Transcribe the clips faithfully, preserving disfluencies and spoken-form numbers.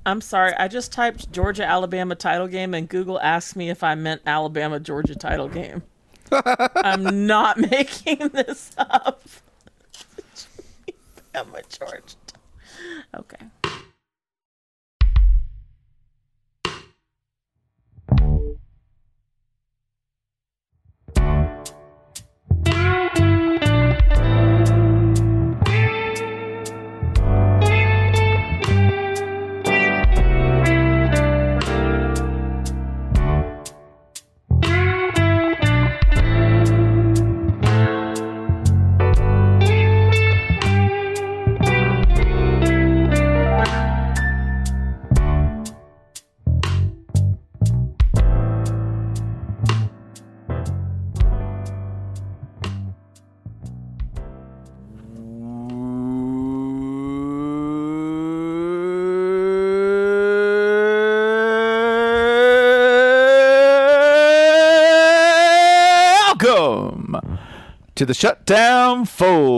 I'm sorry. I just typed Georgia Alabama title game, and Google asked me if I meant Alabama Georgia title game. I'm not making this up. Alabama Georgia. Okay. To the Shutdown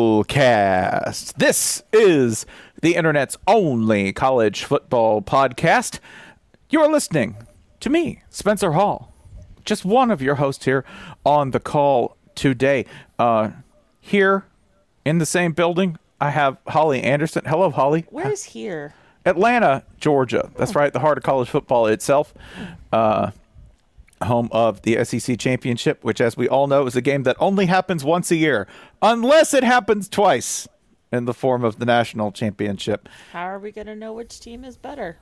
Fullcast. This is the internet's only college football podcast. You are listening to me, Spencer Hall, just one of your hosts here on the call today. Uh, here in the same building, I have Holly Anderson. Hello, Holly. Where is here? Atlanta, Georgia. That's right, the heart of college football itself. Uh, home of the S E C Championship, which, as we all know, is a game that only happens once a year, unless it happens twice in the form of the national championship. How are we going to know which team is better?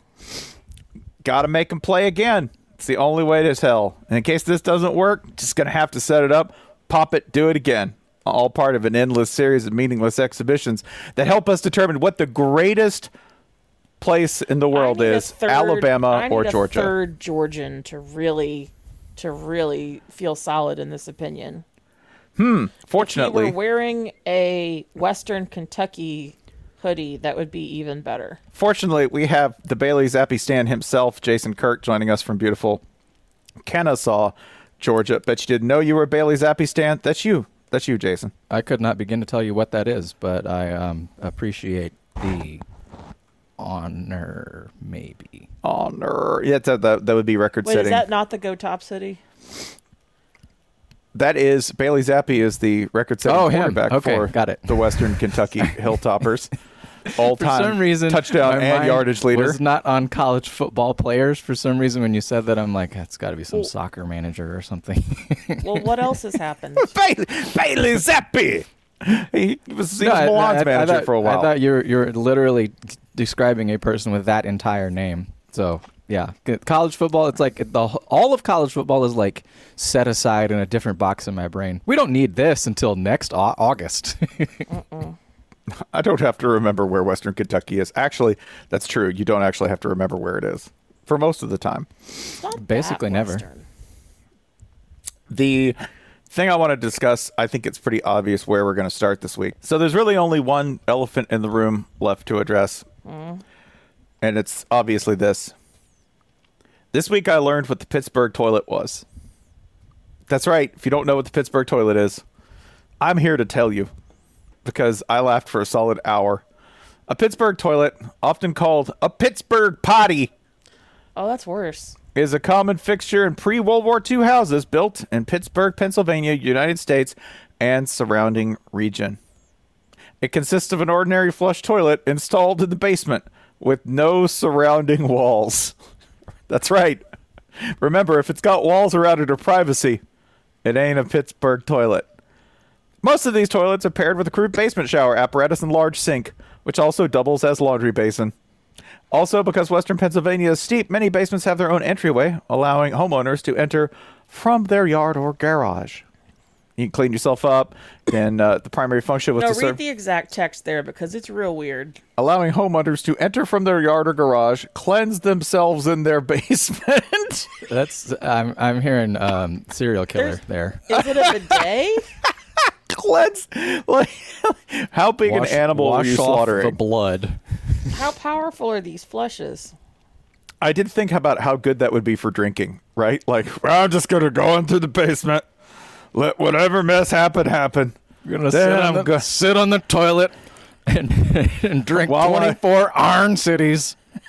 Got to make them play again. It's the only way to tell. And in case this doesn't work, just going to have to set it up, pop it, do it again. All part of an endless series of meaningless exhibitions that help us determine what the greatest place in the world is, third, Alabama I need or a Georgia. Third Georgian to really, to really feel solid in this opinion. Hmm. Fortunately, if you were wearing a Western Kentucky hoodie, that would be even better. Fortunately, we have the Bailey Zappi Stan himself, Jason Kirk, joining us from beautiful Kennesaw, Georgia. Bet you didn't know you were a Bailey Zappi Stan. That's you. That's you, Jason. I could not begin to tell you what that is, but I um, appreciate the honor, maybe. Honor. Yeah, that, that, that would be record Wait, setting. Is that not the Go Top City? That is, Bailey Zappi is the record setting oh, quarterback okay, for got it. the Western Kentucky Hilltoppers. All-time for some reason, touchdown my and mind yardage leader. was not on college football players. For some reason, when you said that, I'm like, it's got to be some well, soccer manager or something. Well, what else has happened? Bailey, Bailey Zappi! He was, he no, was Milan's I, I, manager I thought, for a while. I thought you're, you're literally describing a person with that entire name. So, yeah. College football, it's like the all of college football is like set aside in a different box in my brain. We don't need this until next au- August. Uh-uh. I don't have to remember where Western Kentucky is. Actually, that's true. You don't actually have to remember where it is for most of the time. It's not Basically never. Western. The thing I want to discuss, I think it's pretty obvious where we're going to start this week. So there's really only one elephant in the room left to address, mm. and it's obviously this. This week I learned what the Pittsburgh toilet was. That's right. If you don't know what the Pittsburgh toilet is, I'm here to tell you, because I laughed for a solid hour. A Pittsburgh toilet, often called a Pittsburgh potty, oh, that's worse, is a common fixture in pre-World War Two houses built in Pittsburgh, Pennsylvania, United States, and surrounding region. It consists of an ordinary flush toilet installed in the basement with no surrounding walls. That's right. Remember, if it's got walls around it or privacy, it ain't a Pittsburgh toilet. Most of these toilets are paired with a crude basement shower apparatus and large sink, which also doubles as laundry basin. Also, because Western Pennsylvania is steep, many basements have their own entryway, allowing homeowners to enter from their yard or garage. You can clean yourself up, and uh, the primary function was no, to read serve... the exact text there, because it's real weird. Allowing homeowners to enter from their yard or garage, cleanse themselves in their basement. That's I'm I'm hearing um, serial killer There's, there. Is it a bidet? Cleanse? Like, how big wash, an animal wash were you off slaughtering? the blood. How powerful are these flushes? I did think about how good that would be for drinking, right? Like, well, I'm just going to go into the basement, let whatever mess happen, happen. You're going to sit, on the, go- sit on the toilet and, and drink While twenty-four I- iron cities.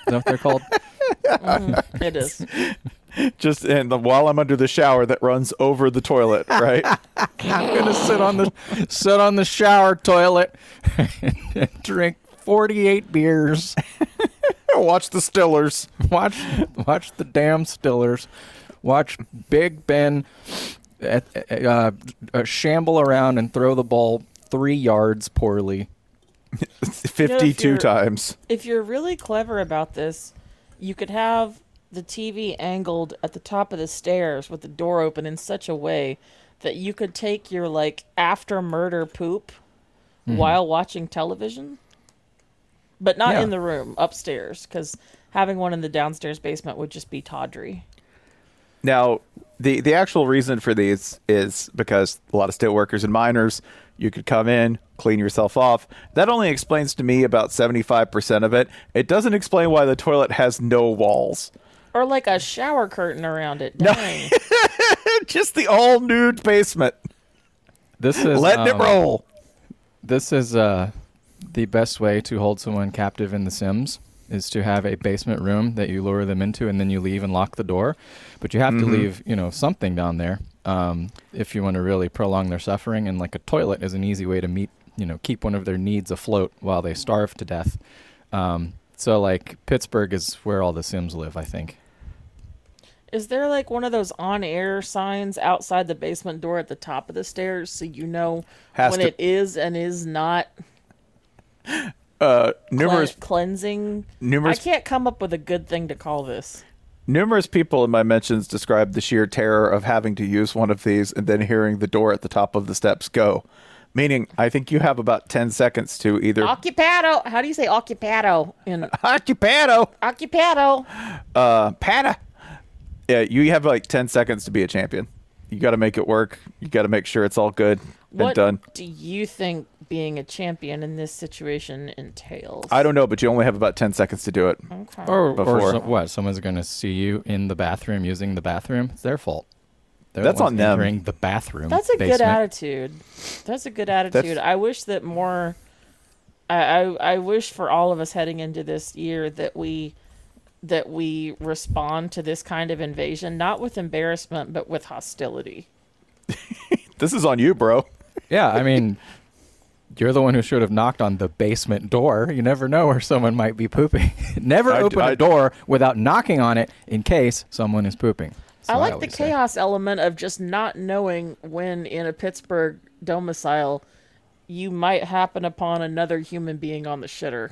that what they're called? Mm, it is. Just and the, while I'm under the shower that runs over the toilet, right? I'm gonna sit on the sit on the shower toilet and drink forty-eight beers. Watch the Stillers. Watch watch the damn Stillers. Watch Big Ben uh, uh, uh, shamble around and throw the ball three yards poorly. fifty-two you're- times. If you're really clever about this, you could have the T V angled at the top of the stairs with the door open in such a way that you could take your like after murder poop Mm-hmm. while watching television, but not Yeah. in the room upstairs, because having one in the downstairs basement would just be tawdry. Now, the the actual reason for these is because a lot of steel workers and miners, you could come in, clean yourself off. That only explains to me about seventy-five percent of it. It doesn't explain why the toilet has no walls. Or like a shower curtain around it. Dang. Just the all nude basement. This is Letting um, it roll. This is uh, the best way to hold someone captive in The Sims, is to have a basement room that you lure them into, and then you leave and lock the door. But you have Mm-hmm. to leave, you know, something down there um, if you want to really prolong their suffering. And like a toilet is an easy way to meet, you know, keep one of their needs afloat while they starve to death. Um, so like Pittsburgh is where all the Sims live, I think. Is there like one of those on-air signs outside the basement door at the top of the stairs so you know Has when to- it is and is not Uh, cle- numerous cleansing? numerous I can't come up with a good thing to call this. numerous people in my mentions described the sheer terror of having to use one of these and then hearing the door at the top of the steps go. Meaning, I think you have about ten seconds to either Occupado. How do you say occupado in occupado, occupado? uh, pata. Yeah, you have like ten seconds to be a champion. You got to make it work. You got to make sure it's all good and What done. do you think being a champion in this situation entails? I don't know, but you only have about ten seconds to do it. Okay. Or, or Before. so, what? Someone's going to see you in the bathroom using the bathroom. It's their fault. They're the That's ones on them. entering the bathroom. That's a basement. good attitude. That's a good attitude. I wish that more. I, I I wish for all of us heading into this year that we that we respond to this kind of invasion not with embarrassment but with hostility. This is on you, bro. Yeah, I mean, you're the one who should have knocked on the basement door. You never know where someone might be pooping. Never I- open a I- door without knocking on it in case someone is pooping. So I like the always say. chaos element of just not knowing when in a Pittsburgh domicile you might happen upon another human being on the shitter.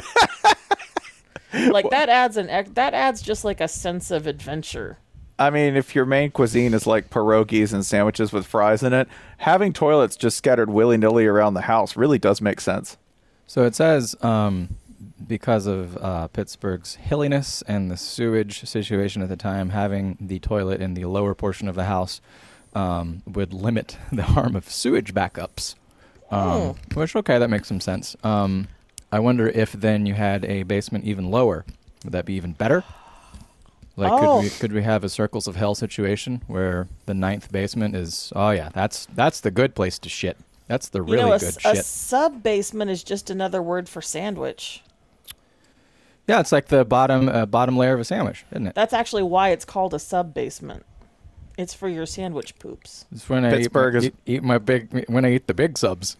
Like that adds an ec- that adds just like a sense of adventure. I mean, if your main cuisine is like pierogies and sandwiches with fries in it, having toilets just scattered willy-nilly around the house really does make sense. So it says um, because of uh, Pittsburgh's hilliness and the sewage situation at the time, having the toilet in the lower portion of the house um, would limit the harm of sewage backups. Um, Oh. Which, okay, that makes some sense. Um, I wonder if then you had a basement even lower. Would that be even better? Like, Oh. could we could we have a Circles of Hell situation where the ninth basement is? Oh yeah, that's that's the good place to shit. That's the really you know, a, good s- a shit. sub basement is just another word for sandwich. Yeah, it's like the bottom uh, bottom layer of a sandwich, isn't it? That's actually why it's called a sub basement. It's for your sandwich poops. It's when I Pittsburgh eat, is- my, eat, eat my big when I eat the big subs.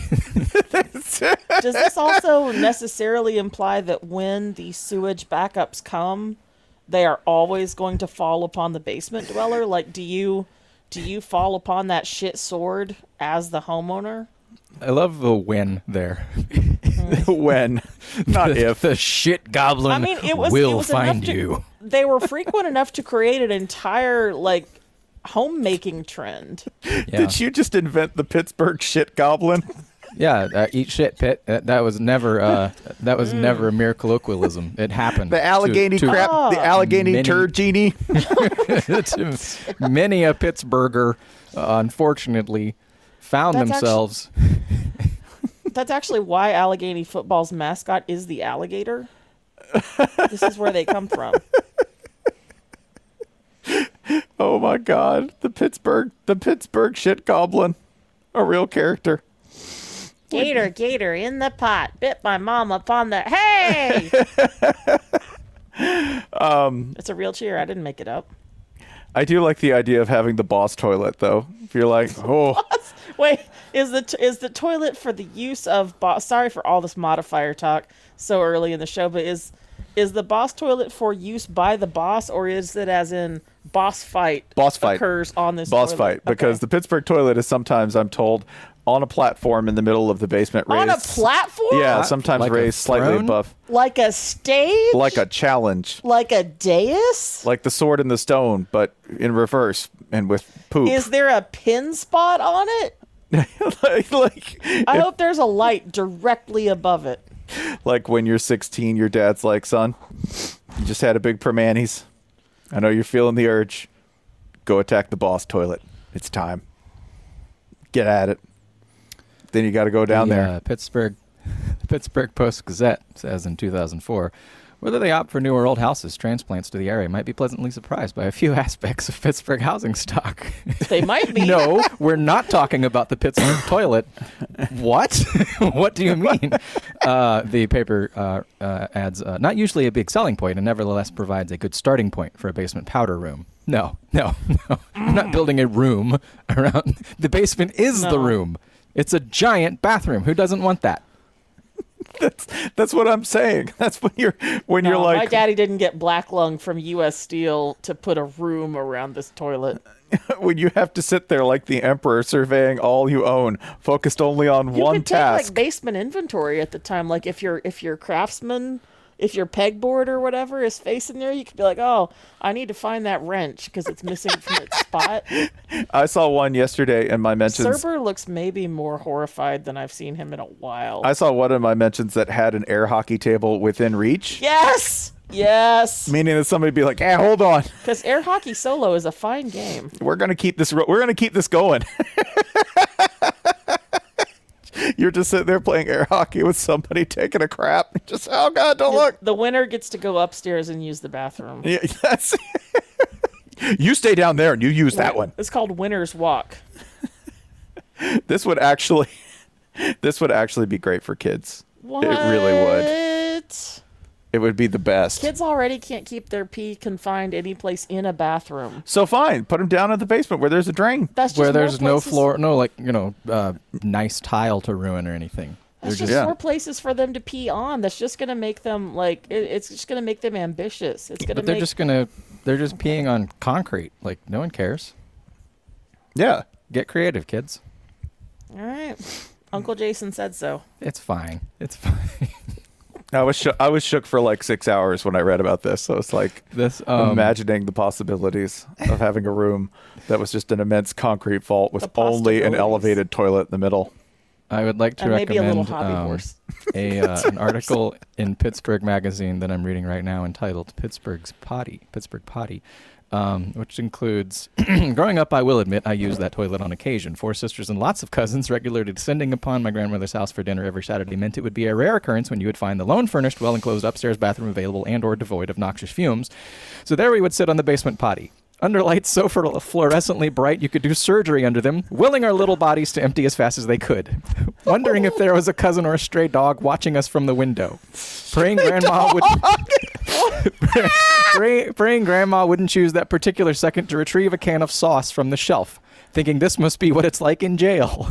Does this also necessarily imply that when the sewage backups come, they are always going to fall upon the basement dweller? Like, do you do you fall upon that shit sword as the homeowner? I love the when there. When, not the, if. the shit goblin I mean, it was will it was find enough to- you. They were frequent enough to create an entire like homemaking trend. Yeah, Did you just invent the Pittsburgh shit goblin? yeah. Uh, eat shit, Pit. That, that was never. Uh, that was never a mere colloquialism. It happened. The Allegheny to, to, crap, the Ah. Allegheny Many- turd genie. to many a Pittsburgher, uh, unfortunately, found That's actu- themselves. That's actually why Allegheny football's mascot is the alligator. This is where they come from. Oh my God, the Pittsburgh, the Pittsburgh shit goblin, a real character. Gator, gator in the pot, bit my mom upon the. Hey! Um, it's a real cheer. I didn't make it up. I do like the idea of having the boss toilet, though. If you're like, oh, wait, is the t- is the toilet for the use of boss? Sorry for all this modifier talk so early in the show, but is is the boss toilet for use by the boss, or is it as in boss fight? Boss fight occurs on this boss toilet? fight because okay. the Pittsburgh toilet is sometimes, I'm told, on a platform in the middle of the basement, raised on a platform. Yeah, sometimes like raised slightly throne? above, like a stage, like a challenge, like a dais, like the Sword in the Stone, but in reverse and with poop. Is there a pin spot on it? like, like, I if, hope there's a light directly above it. like when you're sixteen, your dad's like, son, you just had a big permanis. I know you're feeling the urge. Go attack the boss toilet. It's time. Get at it. Then you got to go down the, there. Uh, Pittsburgh, Pittsburgh Post-Gazette says in two thousand four, whether they opt for new or old houses, transplants to the area might be pleasantly surprised by a few aspects of Pittsburgh housing stock. They might be. No, we're not talking about the Pittsburgh toilet. What? What do you mean? Uh, the paper uh, uh, adds, uh, not usually a big selling point, and nevertheless provides a good starting point for a basement powder room. No, no, no. I'm not building a room around. The basement is No. the room. It's a giant bathroom. Who doesn't want that? That's that's what I'm saying. That's when you're when No, you're like, my daddy didn't get black lung from U S Steel to put a room around this toilet. when you have to sit there like the emperor surveying all you own, focused only on You one could take task. like basement inventory at the time. Like if your if your craftsman, if your pegboard or whatever is facing there, you could be like, oh, I need to find that wrench because it's missing from its spot. I saw one yesterday in my mentions. Serber looks maybe more horrified than I've seen him in a while. I saw one in my mentions that had an air hockey table within reach. Yes, yes. Meaning that somebody'd be like, "Hey, hold on, Because air hockey solo is a fine game. we're gonna keep this. Ro- we're gonna keep this going." You're just sitting there playing air hockey with somebody taking a crap. Just, oh god, don't look. The winner gets to go upstairs and use the bathroom. Yeah, that's. You stay down there and you use that one. It's called Winner's Walk. This would actually, this would actually be great for kids. What? It really would. It would be the best. Kids already can't keep their pee confined any place in a bathroom. So fine, put them down in the basement where there's a drain. That's just Where more there's no places- floor, no like you know, uh, nice tile to ruin or anything. That's They're just Yeah. more places for them to pee on. That's just gonna make them like it, it's just gonna make them ambitious. It's gonna But they're make just gonna, they're just peeing on concrete. Like no one cares. Yeah. Get creative, kids. all right. Uncle Jason said so. It's fine. It's fine. I was sh- I was shook for like six hours when I read about this. So it's like This um, imagining the possibilities of having a room that was just an immense concrete vault with The only an possibilities. elevated toilet in the middle. I would like to And maybe a recommend little hobby um, horse. a uh, an article in Pittsburgh Magazine that I'm reading right now entitled "Pittsburgh's Potty," Pittsburgh Potty, um, which includes. Growing up, I will admit I used that toilet on occasion. Four sisters and lots of cousins regularly descending upon my grandmother's house for dinner every Saturday meant it would be a rare occurrence when you would find the lone furnished, well-enclosed upstairs bathroom available and/or devoid of noxious fumes. So there we would sit on the basement potty. Under lights so fluorescently bright you could do surgery under them, willing our little bodies to empty as fast as they could. Wondering if there was a cousin or a stray dog watching us from the window. Praying grandma would Pray, praying grandma wouldn't choose that particular second to retrieve a can of sauce from the shelf. Thinking this must be what it's like in jail.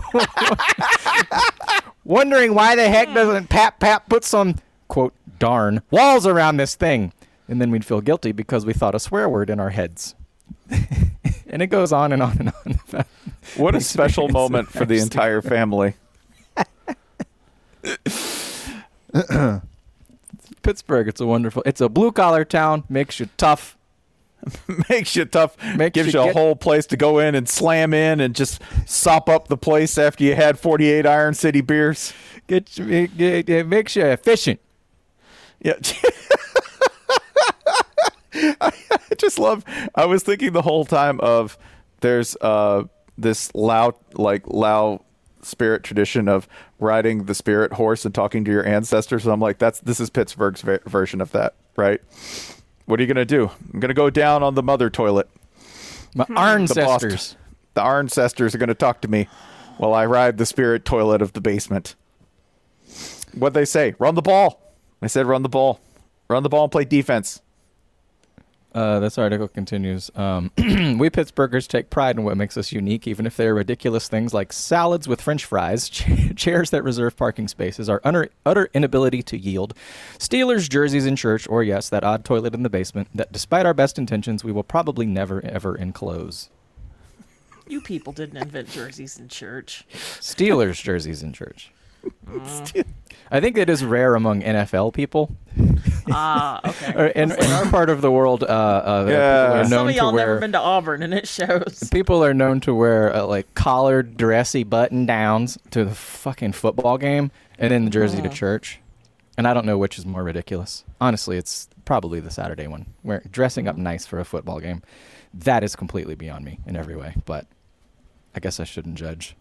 Wondering why the heck doesn't Pap Pap put some, quote, darn, walls around this thing. And then we'd feel guilty because we thought a swear word in our heads. And it goes on and on and on. What a special Experience moment of for the actually- entire family. Pittsburgh, it's a wonderful, it's a blue collar town, makes you tough. Makes you tough. Makes gives you you a get- whole place to go in and slam in and just sop up the place after you had forty-eight Iron City beers. Get, it, it, it makes you efficient. Yeah. I just love, I was thinking the whole time of there's uh, this Lao, like Lao spirit tradition of riding the spirit horse and talking to your ancestors. So I'm like, that's, this is Pittsburgh's ver- version of that, right? What are you going to do? I'm going to go down on the mother toilet. My The, ancestors. the ancestors are going to talk to me while I ride the spirit toilet of the basement. What'd they say? Run the ball. I said, run the ball. Run the ball and play defense. Uh, this article continues. Um, we Pittsburghers take pride in what makes us unique, even if they are ridiculous things like salads with French fries, ch- chairs that reserve parking spaces, our utter, utter inability to yield, Steelers jerseys in church, or yes, that odd toilet in the basement that, despite our best intentions, we will probably never, ever enclose. You people didn't invent jerseys in church. Steelers jerseys in church. Uh. I think it is rare among N F L people. Ah, okay. in, in our part of the world, uh, uh, Yeah. people are known Some of y'all to wear. never been to Auburn, and it shows. People are known to wear uh, like collared, dressy button downs to the fucking football game, and then the jersey to church. And I don't know which is more ridiculous. Honestly, it's probably the Saturday one, where dressing up nice for a football game. That is completely beyond me in every way. But I guess I shouldn't judge.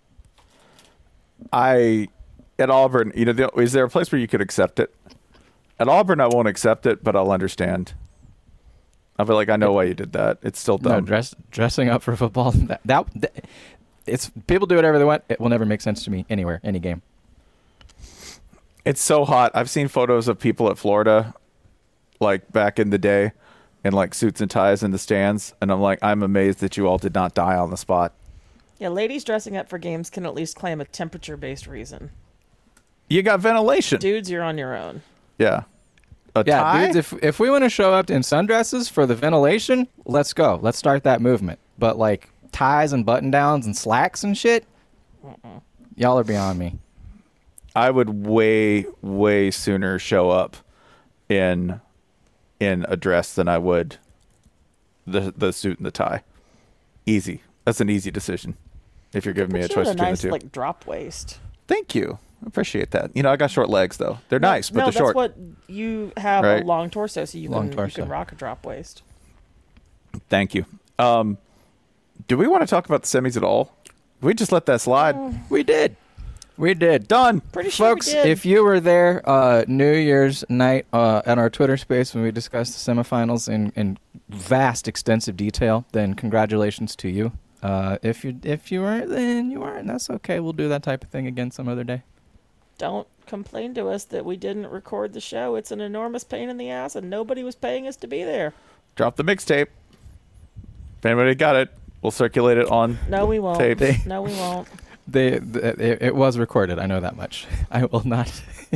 I at Auburn, you know, the, is there a place where you could accept it? At Auburn, I won't accept it, but I'll understand. I'll be like, I know why you did that. It's still dumb. No, dress, dressing up for football, that, that, that it's people do whatever they want. It will never make sense to me anywhere, any game. It's so hot. I've seen photos of people at Florida, like back in the day, in like suits and ties in the stands, and I'm like, I'm amazed that you all did not die on the spot. Yeah, ladies dressing up for games can at least claim a temperature-based reason. You got ventilation. Dudes, you're on your own. Yeah. A Yeah, tie? dudes, if if we want to show up in sundresses for the ventilation, let's go. Let's start that movement. But like ties and button downs and slacks and shit, uh-uh. Y'all are beyond me. I would way, way sooner show up in in a dress than I would the the suit and the tie. Easy. That's an easy decision. If you're giving me a But you choice had a between nice, the two. like, drop waist. Thank you. I appreciate that. You know, I got short legs though. They're No, nice, but no, they're that's short. what you have Right. a long torso, so you Long can torso. you can rock a drop waist. Thank you. Um, do we want to talk about the semis at all? We just let that slide. We did. We did. Done. Pretty sure Folks, we did. if you were there uh, New Year's night uh, at our Twitter space when we discussed the semifinals in, in vast, extensive detail, then congratulations to you. Uh, if you if you weren't, then you weren't. That's okay. We'll do that type of thing again some other day. Don't complain to us that we didn't record the show. It's an enormous pain in the ass, and nobody was paying us to be there. Drop the mixtape. If anybody got it, we'll circulate it on. No, we won't. Tape. No, we won't. They, th it, it was recorded. I know that much. I will not.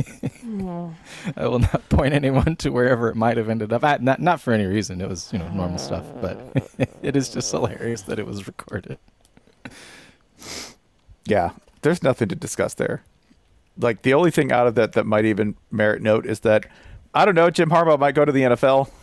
I will not point anyone to wherever it might have ended up. I, not not for any reason. It was you know normal stuff, but it is just hilarious that it was recorded. Yeah, there's nothing to discuss there. Like the only thing out of that that might even merit note is that I don't know, Jim Harbaugh might go to the N F L.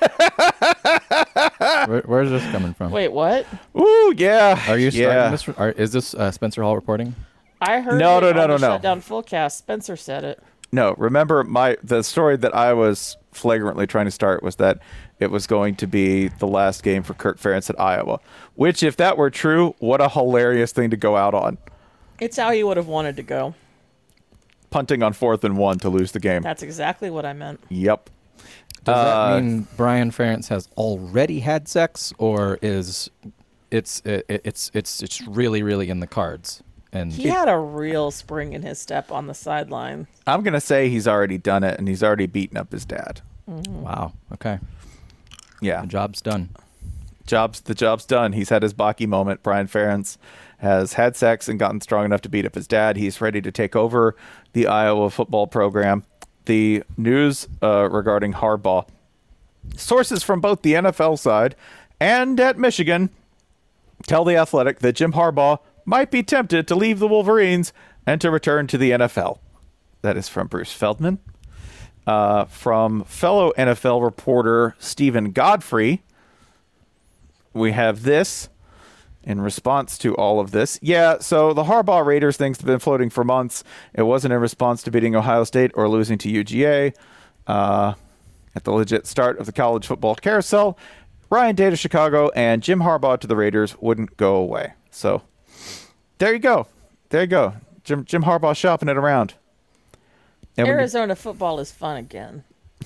Where, where's this coming from? Wait, what? Ooh, yeah. Are you starting yeah. this? Are, is this uh, Spencer Hall reporting? I heard No, it no, no, on no, the no. Shutdown Fullcast. Spencer said it. No, remember my the story that I was flagrantly trying to start was that it was going to be the last game for Kirk Ferentz at Iowa, which if that were true, what a hilarious thing to go out on. It's how he would have wanted to go. Punting on fourth and one to lose the game. That's exactly what I meant. Yep. Does Uh, that mean Brian Ferentz has already had sex, or is it's it, it's it's it's really really in the cards? And He had a real spring in his step on the sideline. I'm going to say he's already done it and he's already beaten up his dad. wow, okay, Yeah. the job's done. Job's the job's done. He's had his Baki moment. Brian Ferentz has had sex and gotten strong enough to beat up his dad. He's ready to take over the Iowa football program. The news uh, regarding Harbaugh, sources from both the N F L side and at Michigan tell The Athletic that Jim Harbaugh might be tempted to leave the Wolverines and to return to the N F L. That is from Bruce Feldman. Uh, from fellow N F L reporter Stephen Godfrey, we have this in response to all of this. Yeah, so the Harbaugh Raiders thing's been floating for months. It wasn't in response to beating Ohio State or losing to U G A. Uh, at the legit start of the college football carousel, Ryan Day to Chicago and Jim Harbaugh to the Raiders wouldn't go away. So there you go. There you go. Jim, Jim Harbaugh shopping it around. And we- Arizona football is fun again.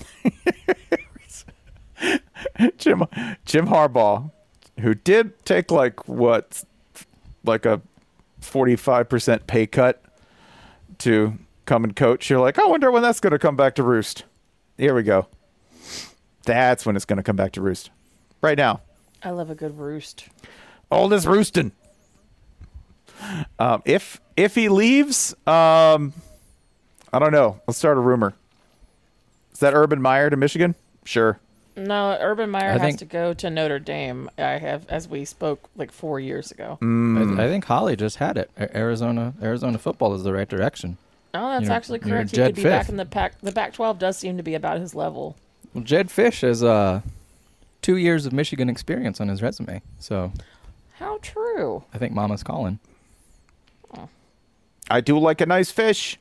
Jim Jim Harbaugh, who did take like what, like a forty-five percent pay cut to come and coach. You're like, I wonder when that's going to come back to roost. Here we go. That's when it's going to come back to roost. Right now. I love a good roost. All this roosting. Um, if if he leaves, um, I don't know. Let's start a rumor. Is that Urban Meyer to Michigan? Sure. No, Urban Meyer I has think- to go to Notre Dame. I have, as we spoke like four years ago. Mm. I, I think Holly just had it. A- Arizona Arizona football is the right direction. Oh, that's You're- actually you're correct. He Jed could be back Fifth. in the Pac. The Pac twelve does seem to be about his level. Well, Jed Fish has uh, two years of Michigan experience on his resume, so How true. I think Mama's calling. I do like a nice fish.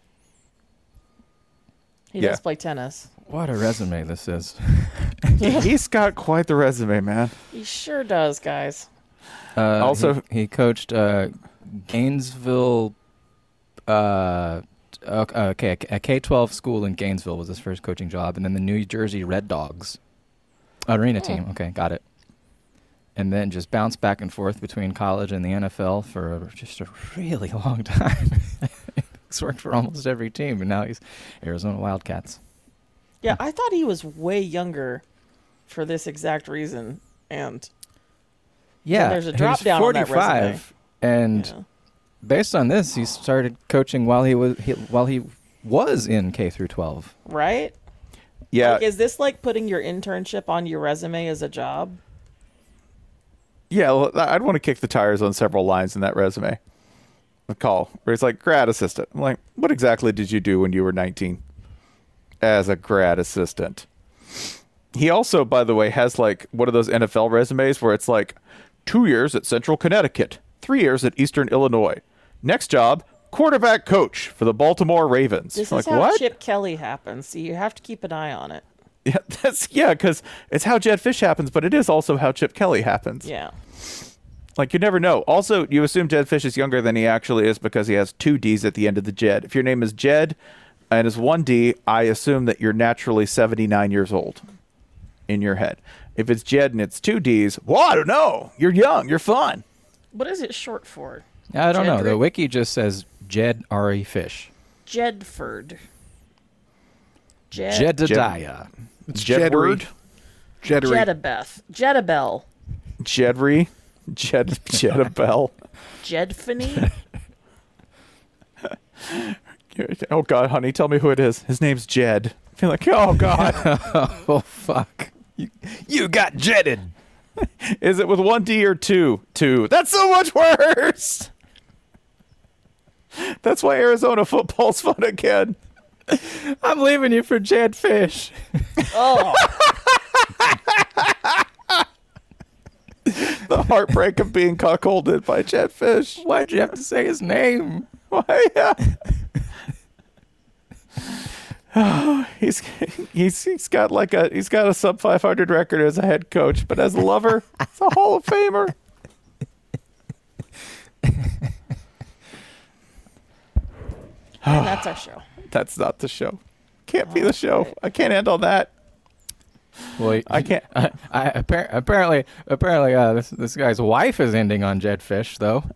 He Yeah. does play tennis. What a resume this is. He's got quite the resume, man. He sure does, guys. Uh, Also- he, he coached uh, Gainesville. Uh, okay, a K twelve school in Gainesville was his first coaching job, and then the New Jersey Red Dogs arena Hmm. team. Okay, got it. And then just bounced back and forth between college and the N F L for a, just a really long time. He's worked for almost every team, and now he's Arizona Wildcats. Yeah, I thought he was way younger for this exact reason. And Yeah, there's a he's drop down on that forty-five, and yeah. based on this, he started coaching while he was he, while he was in K through twelve. right? Yeah. Like, is this like putting your internship on your resume as a job? Yeah, well, I'd want to kick the tires on several lines in that resume. A call where it's like grad assistant. I'm like, what exactly did you do when you were nineteen as a grad assistant? He also, by the way, has like one of those N F L resumes where it's like two years at Central Connecticut, three years at Eastern Illinois. Next job, quarterback coach for the Baltimore Ravens. This like is how what? Chip Kelly happens. So you have to keep an eye on it. Yeah, that's yeah, because it's how Jed Fish happens, but it is also how Chip Kelly happens. Yeah. Like, you never know. Also, you assume Jed Fish is younger than he actually is because he has two D's at the end of the Jed. If your name is Jed and is one D, I assume that you're naturally seventy-nine years old in your head. If it's Jed and it's two D's, well, I don't know. You're young. You're fun. What is it short for? I don't know. The Jedrick? wiki just says Jed R E Fish. Jedford. Jed. Jedediah. It's Jedward. Jedry. Jedry. Jedabeth. Jedabel. Jedry. Jed Jedabel. Jedfany. Oh, God, honey, tell me who it is. His name's Jed. I feel like, oh, God. Oh, fuck. You, you got jetted. Is it with one D or two? Two. That's so much worse. That's why Arizona football's fun again. I'm leaving you for Jed Fish. Oh. The heartbreak of being cuckolded by Jed Fish. Why'd you have to say his name? Why? Yeah. he's he's he's got like a he's got a sub five hundred record as a head coach, but as a lover, it's a Hall of Famer. And that's our show. That's not the show. Can't be the show. I can't end on that. Well, I can't. I, I appar- apparently, apparently, uh, this this guy's wife is ending on Jed Fish, though.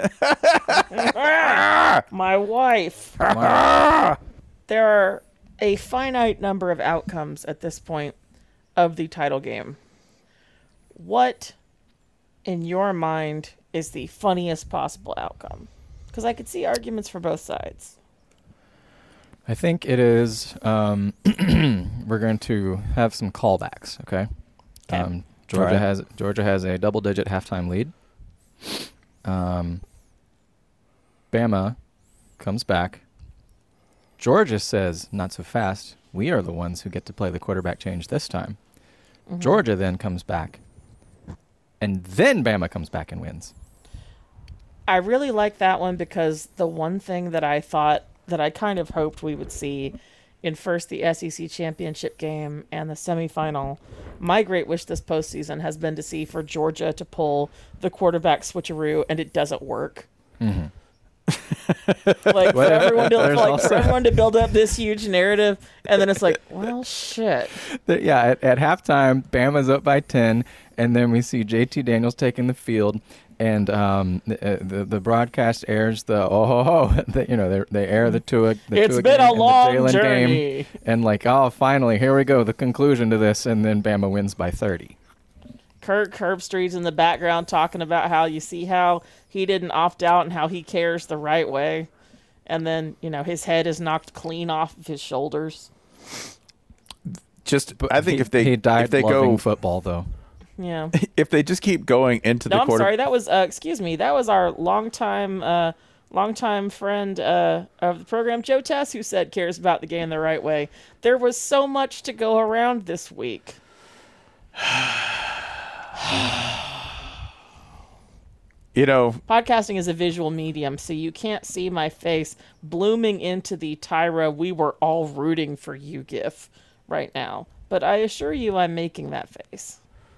My wife. Wow. There are a finite number of outcomes at this point of the title game. What, in your mind, is the funniest possible outcome? Because I could see arguments for both sides. I think it is. Um, we're going to have some callbacks. Okay. Okay. Um, Georgia Alright. has Georgia has a double-digit halftime lead. Um, Bama comes back. Georgia says, "Not so fast. We are the ones who get to play the quarterback change this time." Mhm. Georgia then comes back, and then Bama comes back and wins. I really like that one because the one thing that I thought that I kind of hoped we would see in first the S E C championship game and the semifinal, my great wish this postseason has been to see for Georgia to pull the quarterback switcheroo and it doesn't work. Mm-hmm. Like for Well, everyone to there's like also- for everyone to build up this huge narrative and then it's like, well, shit. The- yeah, at, at halftime, Bama's up by ten, and then we see J T Daniels taking the field, and um, the, the the broadcast airs the oh ho ho, the, you know they they air the Tua. The It's Tua been game a and the long Jalen journey. game, and like oh finally here we go the conclusion to this, and then Bama wins by thirty. Kirk Herbstreit's in the background talking about how you see how he didn't opt out and how he cares the right way. And then, you know, his head is knocked clean off of his shoulders. Just, But I think he, if they he died if they loving go football though. Yeah. if they just keep going into No, the I'm quarter. sorry. That was, uh, excuse me, that was our longtime, uh, longtime friend uh, of the program, Joe Tess, who said cares about the game the right way. There was so much to go around this week. You know, Podcasting is a visual medium, so you can't see my face blooming into the Tyra, we were all rooting for you gif right now. But I assure you I'm making that face.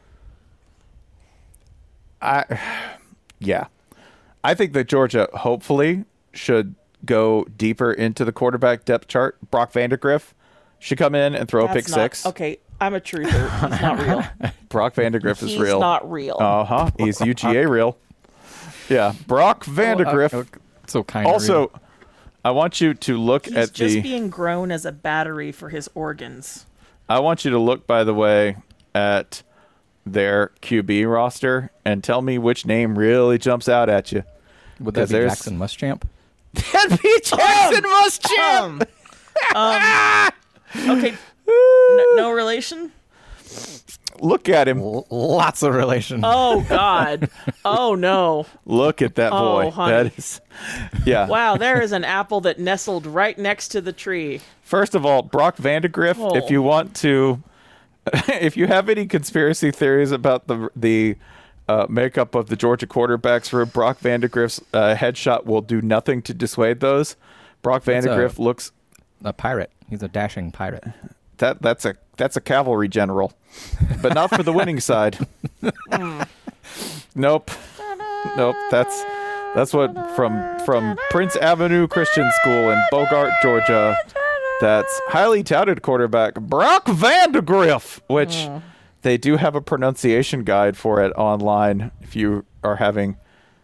I, yeah, I think that Georgia hopefully should go deeper into the quarterback depth chart. Brock Vandagriff should come in and throw a pick That's not- six. Okay, I'm a truther. He's not real. Brock Vandagriff is He's real. not real. Uh huh. He's U G A real. Yeah, Brock Vandagriff. Oh, uh, so kind of Also, I want you to look He's at just the. being grown as a battery for his organs. I want you to look, by the way, at their Q B roster and tell me which name really jumps out at you. Would 'Cause that be there's- Jackson Muschamp? That'd be Jackson Muschamp. Um, um, okay, n- no relation? Look at him. L- lots of relation. Oh, God. Oh, no. Look at that Oh, boy. honey. That is, yeah. Wow, there is an apple that nestled right next to the tree. First of all, Brock Vandagriff. Oh. If you want to, if you have any conspiracy theories about the the uh, makeup of the Georgia quarterbacks room, Brock Vandagriff's uh, headshot will do nothing to dissuade those. Brock It's a- Vandagriff looks A pirate. He's a dashing pirate. that that's a that's a cavalry general, but not for the winning side. Nope, nope. That's that's what from from Prince Avenue Christian School in Bogart, Georgia. That's highly touted quarterback Brock Vandagriff, which they do have a pronunciation guide for it online. If you are having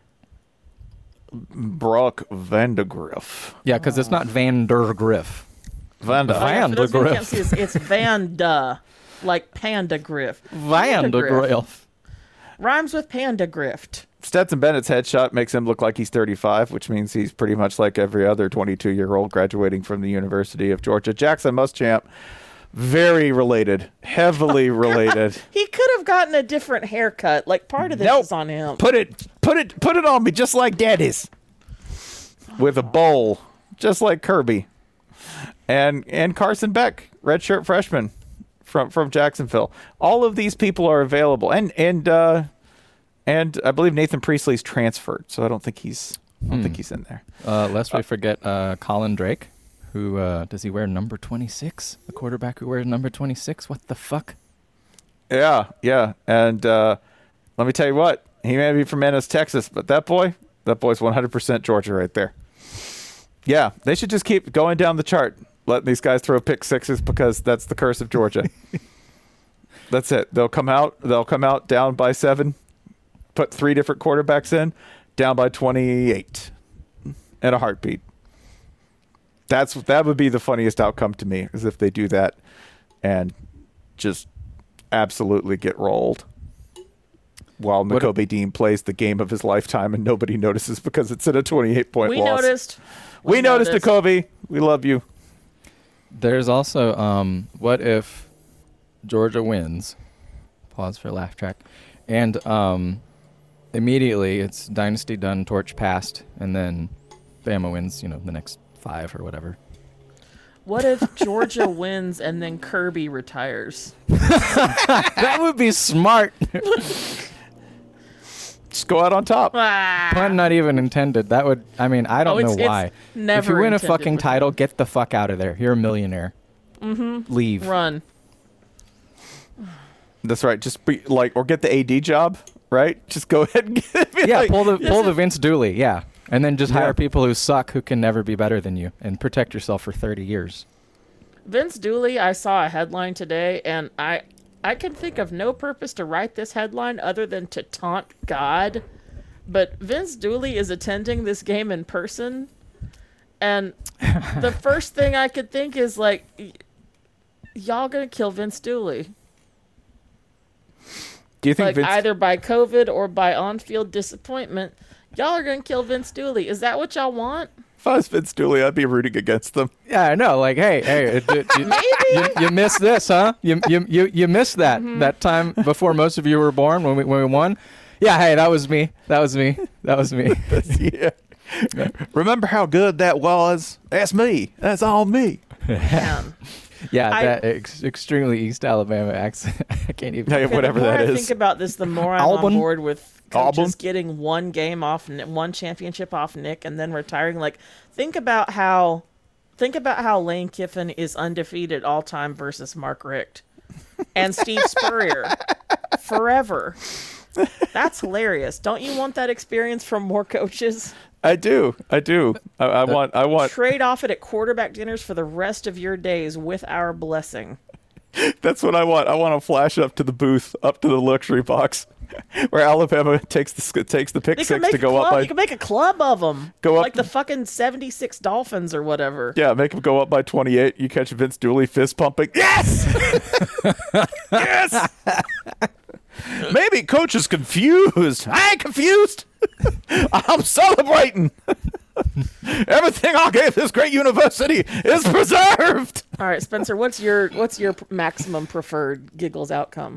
Brock Vandagriff, Yeah, because it's not Van der Griff. Vanda. Van For der those who can't Griff. see, it's, it's Vanda, like Panda Griff. Van der Vandagriff. Griff. Rhymes with Panda Grift. Stetson Bennett's headshot makes him look like he's thirty-five, which means he's pretty much like every other twenty-two-year-old graduating from the University of Georgia. Jackson Muschamp, very related, heavily related. He could have gotten a different haircut. Like, part of this Nope. is on him. Put it, put it, put it on me, just like Daddy's, with a bowl, just like Kirby, and and Carson Beck, redshirt freshman from from Jacksonville. All of these people are available, and and. uh And I believe Nathan Priestley's transferred, so I don't think he's I don't think he's in there. Uh, lest we forget uh, Colin Drake, who uh, does he wear number twenty-six? The quarterback who wears number twenty-six? What the fuck? Yeah, yeah. And uh, let me tell you what, he may be from Ennis, Texas, but that boy, that boy's one hundred percent Georgia right there. Yeah, they should just keep going down the chart, letting these guys throw pick sixes because that's the curse of Georgia. That's it. They'll come out. They'll come out down by seven. Put three different quarterbacks in, down by twenty-eight in a heartbeat. That's that would be the funniest outcome to me, is if they do that and just absolutely get rolled while What- Nakobe Dean plays the game of his lifetime and nobody notices because it's in a twenty-eight point We loss. noticed. We, noticed, Nakobe. We love you. There's also, um, what if Georgia wins? Pause for laugh track. And um, immediately it's dynasty done, torch passed, and then Bama wins, you know, the next five or whatever. What if Georgia wins and then Kirby retires? That would be smart. Just go out on top. Ah, Pun not even intended. That would, I mean, I don't Oh, it's- know it's why. never if you win a intended fucking with title, get the fuck out of there. You're a millionaire. Mm-hmm. Leave. run. That's right. Just be like, or get the A D job, right? Just go ahead and get be Yeah, like, pull the pull the Vince Dooley. Yeah, and then just Yeah. hire people who suck, who can never be better than you, and protect yourself for thirty years. Vince Dooley, I saw a headline today, and I I can think of no purpose to write this headline other than to taunt God but Vince Dooley is attending this game in person, and the first thing I could think is like, y- y'all gonna kill Vince Dooley. Do you think Like Vince... either by COVID or by on-field disappointment, y'all are gonna kill Vince Dooley. Is that what y'all want? If I was Vince Dooley, I'd be rooting against them. Yeah, I know. Like, hey, hey, it, it, you, Maybe. you, you missed this, huh? You you you, you missed that Mm-hmm. that time before most of you were born when we when we won. Yeah, hey, that was me. That was me. That was me. Yeah. Remember how good that was? That's me. That's all me. Man. Yeah, I- that ex- extremely East Alabama accent. I can't even. Hey, whatever the more that I is. think about this, the more I'm Auburn? on board with coaches Auburn? getting one game off, Ni- one championship off Nick, and then retiring. Like, think about how, think about how Lane Kiffin is undefeated all time versus Mark Richt, and Steve Spurrier, forever. That's hilarious. Don't you want that experience from more coaches? I do. I do. I, I want. I want. Trade off it at quarterback dinners for the rest of your days with our blessing. That's what I want. I want to flash up to the booth, up to the luxury box, where Alabama takes the takes the pick They six can make to a go club. up by. You can make a club of them. Go up- like the fucking seventy-six Dolphins or whatever. Yeah, make them go up by twenty-eight. You catch Vince Dooley fist pumping. Yes! Yes! Maybe coach is confused. I ain't confused. I'm celebrating. Everything I gave this great university is preserved. All right, Spencer, what's your what's your maximum preferred Giggles outcome?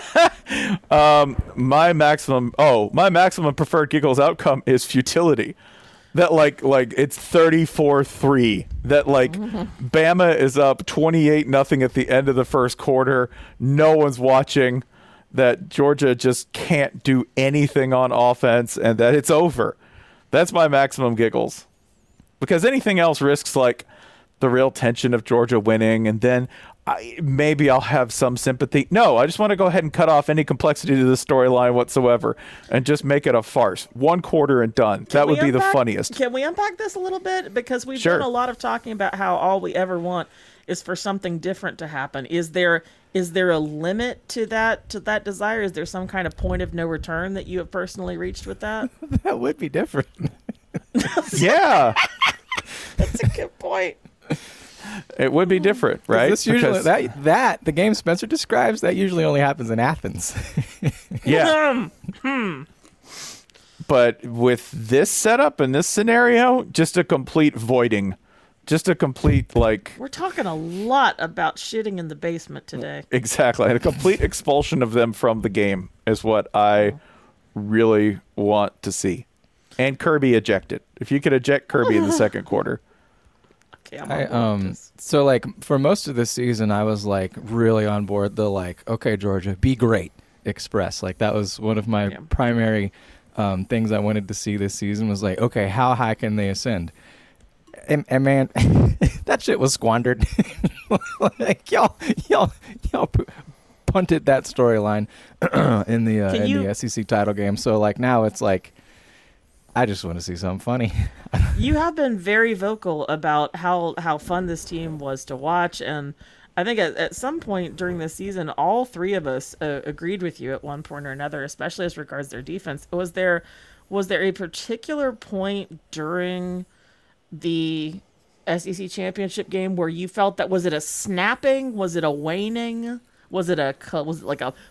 My maximum oh, my maximum preferred Giggles outcome is futility. That like like it's thirty-four three. That like Bama is up twenty-eight nothing at the end of the first quarter. No one's watching. That Georgia just can't do anything on offense and that it's over. That's my maximum giggles. Because anything else risks like the real tension of Georgia winning, and then I, maybe I'll have some sympathy. No, I just want to go ahead and cut off any complexity to the storyline whatsoever and just make it a farce. One quarter and done. That Can would we be the unpack- funniest. Can we unpack this a little bit? Because we've Sure. done a lot of talking about how all we ever want is for something different to happen. Is there is there a limit to that to that desire? Is there some kind of point of no return that you have personally reached with that? That would be different. Yeah, That's a good point. it would be different, right? This usually Because- that that the game Spencer describes that usually only happens in Athens. yeah. But with this setup and this scenario, just a complete voiding. Just a complete, like, We're talking a lot about shitting in the basement today. exactly. And a complete expulsion of them from the game is what I really want to see. And Kirby ejected. If you could eject Kirby in the second quarter. Okay, I'm I, on board with um this. so like for most of this season I was like really on board the like, okay, Georgia, be great express. Like that was one of my Yeah. primary um things I wanted to see this season was like, okay, how high can they ascend? And, and man, that shit was squandered. Like y'all y'all y'all p- punted that storyline in the uh, Can in you- the S E C title game. So like now it's like I just want to see something funny. You have been very vocal about how, how fun this team was to watch, and I think at, at some point during this season, all three of us uh, agreed with you at one point or another, especially as regards their defense. Was there was there a particular point during the S E C championship game where you felt that was it a snapping, was it a waning, was it a cu- was it like a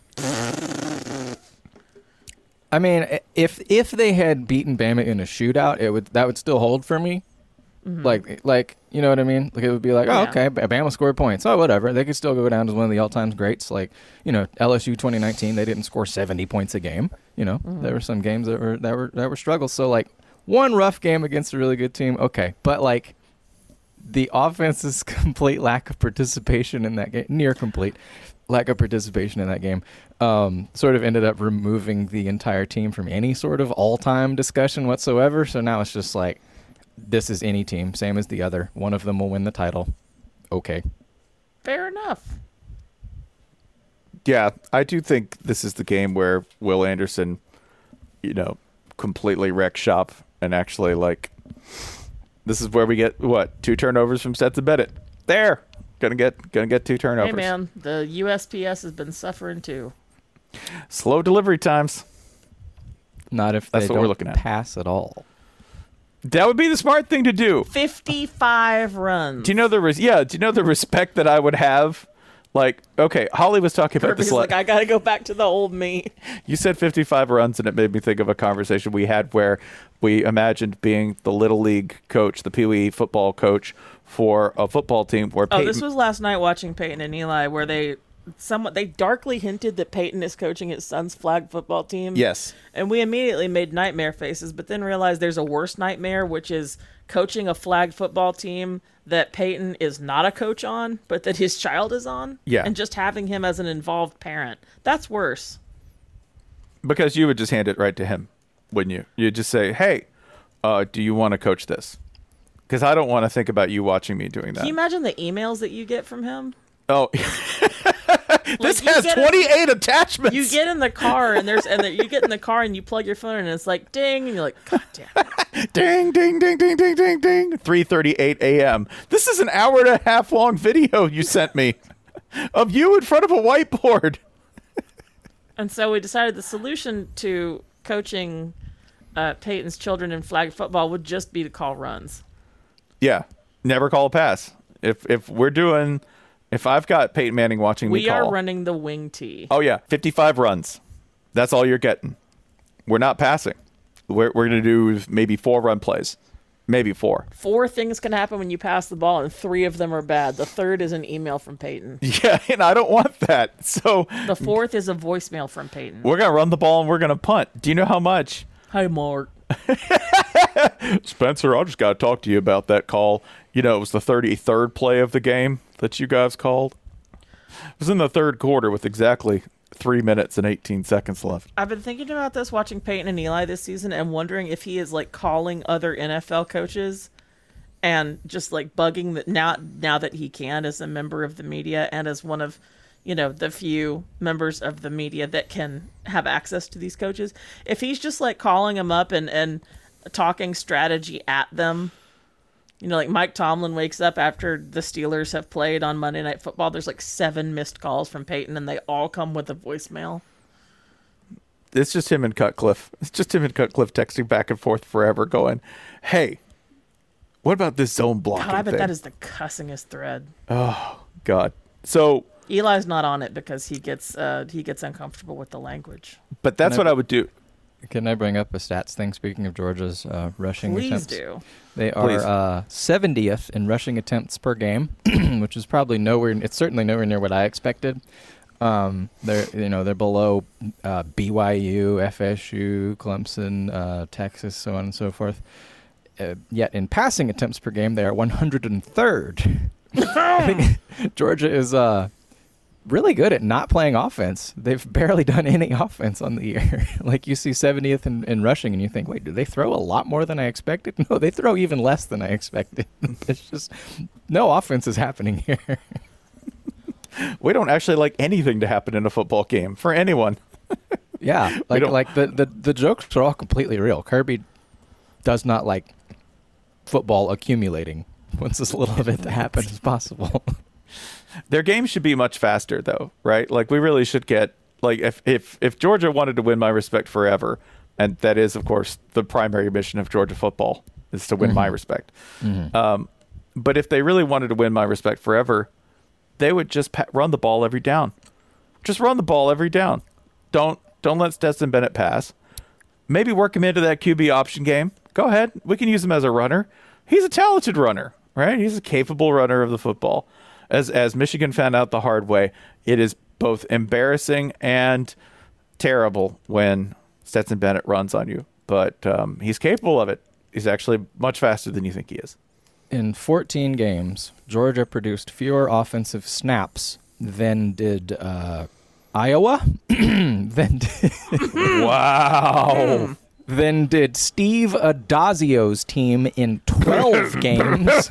I mean, i- if if they had beaten Bama in a shootout, it would that would still hold for me. Like like you know what I mean? Like it would be like, oh Yeah. okay, B- Bama scored points. Oh whatever, they could still go down as one of the all-time greats. Like you know L S U twenty nineteen, they didn't score seventy points a game. You know there were some games that were that were that were struggles. So like one rough game against a really good team, okay, but like the offense's complete lack of participation in that game, near complete lack of participation in that game, um, sort of ended up removing the entire team from any sort of all-time discussion whatsoever. So now it's just like, this is any team, same as the other. One of them will win the title. Okay. fair enough? Yeah, I do think this is the game where Will Anderson, you know, completely wrecks shop and actually, like, this is where we get, what, two turnovers from Stetson Bennett. There! Gonna get gonna get two turnovers. Hey man, the U S P S has been suffering too. Slow delivery times. Not if That's they what don't we're looking at. pass at all. That would be the smart thing to do. fifty-five runs. Do you know the res- yeah? Do you know the respect that I would have? Like, okay, Holly was talking about Kirby's this. like, I gotta go back to the old me. You said fifty-five runs, and it made me think of a conversation we had where we imagined being the little league coach, the Pee Wee football coach for a football team. Where Oh, Peyton, this was last night watching Peyton and Eli, where they somewhat they darkly hinted that Peyton is coaching his son's flag football team. yes, And we immediately made nightmare faces, but then realized there's a worse nightmare, which is coaching a flag football team that Peyton is not a coach on, but that his child is on. Yeah. And just having him as an involved parent. That's worse. because you would just hand it right to him, wouldn't you? You'd just say, "Hey, uh, do you want to coach this?" Because I don't want to think about you watching me doing that. Can you imagine the emails that you get from him? oh, this you has get- twenty-eight attachments. You get in the car and there's and the, you get in the car and you plug your phone in and it's like ding and you're like, God damn it. Ding, ding, ding, ding, ding, ding, ding. three thirty-eight a.m. This is an hour and a half long video you sent me of you in front of a whiteboard. And so we decided the solution to coaching uh, Peyton's children in flag football would just be to call runs. Yeah, never call a pass. If if we're doing, if I've got Peyton Manning watching me We call. are running the wing tee. Oh yeah, fifty-five runs. That's all you're getting. We're not passing. We're we're gonna do maybe four run plays, maybe four. Four things can happen when you pass the ball, and three of them are bad. The third is an email from Peyton. Yeah, and I don't want that. So The fourth is a voicemail from Peyton. we're gonna run the ball and we're gonna punt. Do you know how much? Hi, Mark. Spencer, I just got to talk to you about that call. You know, it was the thirty-third play of the game that you guys called. It was in the third quarter with exactly three minutes and eighteen seconds left. I've been thinking about this watching Peyton and Eli this season and wondering if he is like calling other N F L coaches and just like bugging that now now that he can as a member of the media and as one of, you know, the few members of the media that can have access to these coaches. If he's just like calling them up and, and talking strategy at them, you know, like Mike Tomlin wakes up after the Steelers have played on Monday Night Football. There's like seven missed calls from Peyton and they all come with a voicemail. It's just him and Cutcliffe. It's just him and Cutcliffe texting back and forth forever going, hey, what about this zone blocking God, I bet thing? that is the cussingest thread. Oh, God. So, Eli's not on it because he gets uh, he gets uncomfortable with the language. but that's Can I- what I would do. Can I bring up a stats thing? Speaking of Georgia's uh, rushing Please attempts, do. they are Please. uh, seventieth in rushing attempts per game, which is probably nowhere. It's certainly nowhere near what I expected. Um, they're you know they're below uh, B Y U, F S U, Clemson, uh, Texas, so on and so forth. Uh, yet in passing attempts per game, they are one hundred third. I think Georgia is uh, really good at not playing offense. They've barely done any offense on the year. Like you see seventieth in, in rushing and you think, wait, do they throw a lot more than I expected? No, they throw even less than I expected. It's just no offense is happening here. We don't actually like anything to happen in a football game for anyone. Yeah, like don't- like the, the, the jokes are all completely real. Kirby does not like football accumulating. Wants as little of it to happen as possible. Their game should be much faster, though, right? Like, we really should get, like, if, if, if Georgia wanted to win my respect forever, and that is, of course, the primary mission of Georgia football, is to win Mhm. my respect. Mm-hmm. Um, but if they really wanted to win my respect forever, they would just pa- run the ball every down. Just run the ball every down. Don't don't let Stetson Bennett pass. Maybe work him into that Q B option game. Go ahead. We can use him as a runner. He's a talented runner, right? He's a capable runner of the football. As as Michigan found out the hard way, it is both embarrassing and terrible when Stetson Bennett runs on you. But um, he's capable of it. He's actually much faster than you think he is. In fourteen games, Georgia produced fewer offensive snaps than did uh, Iowa, than did, Wow. than did Steve Adazio's team in twelve games.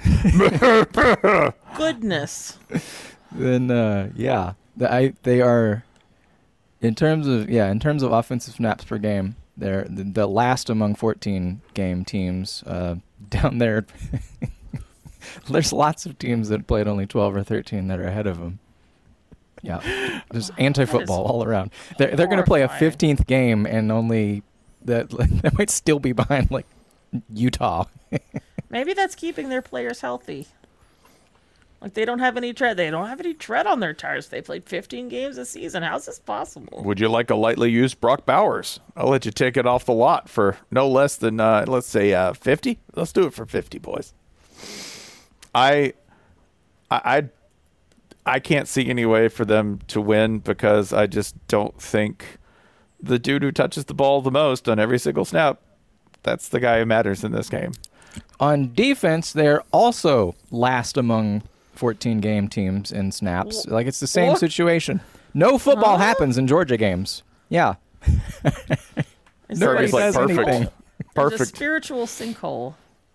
Goodness. Then uh, yeah, the, I they are in terms of yeah in terms of offensive snaps per game, they're the, the last among fourteen game teams uh, down there. There's lots of teams that played only twelve or thirteen that are ahead of them. Yeah, there's anti-football all around. They're they're going to play a horrifying. fifteenth game and only that that might still be behind like Utah. Maybe that's keeping their players healthy. Like they don't have any tread. They don't have any tread on their tires. They played fifteen games a season. How's this possible? Would you like a lightly used Brock Bowers? I'll let you take it off the lot for no less than, uh, let's say, uh, fifty. Let's do it for fifty, boys. I, I, I, I can't see any way for them to win because I just don't think the dude who touches the ball the most on every single snap, that's the guy who matters in this game. On defense, they're also last among fourteen-game teams in snaps. Like, it's the same What? situation. No football Huh? happens in Georgia games. Yeah. Is Nobody Kirby's like says perfect. anything. There's a Perfect. spiritual sinkhole.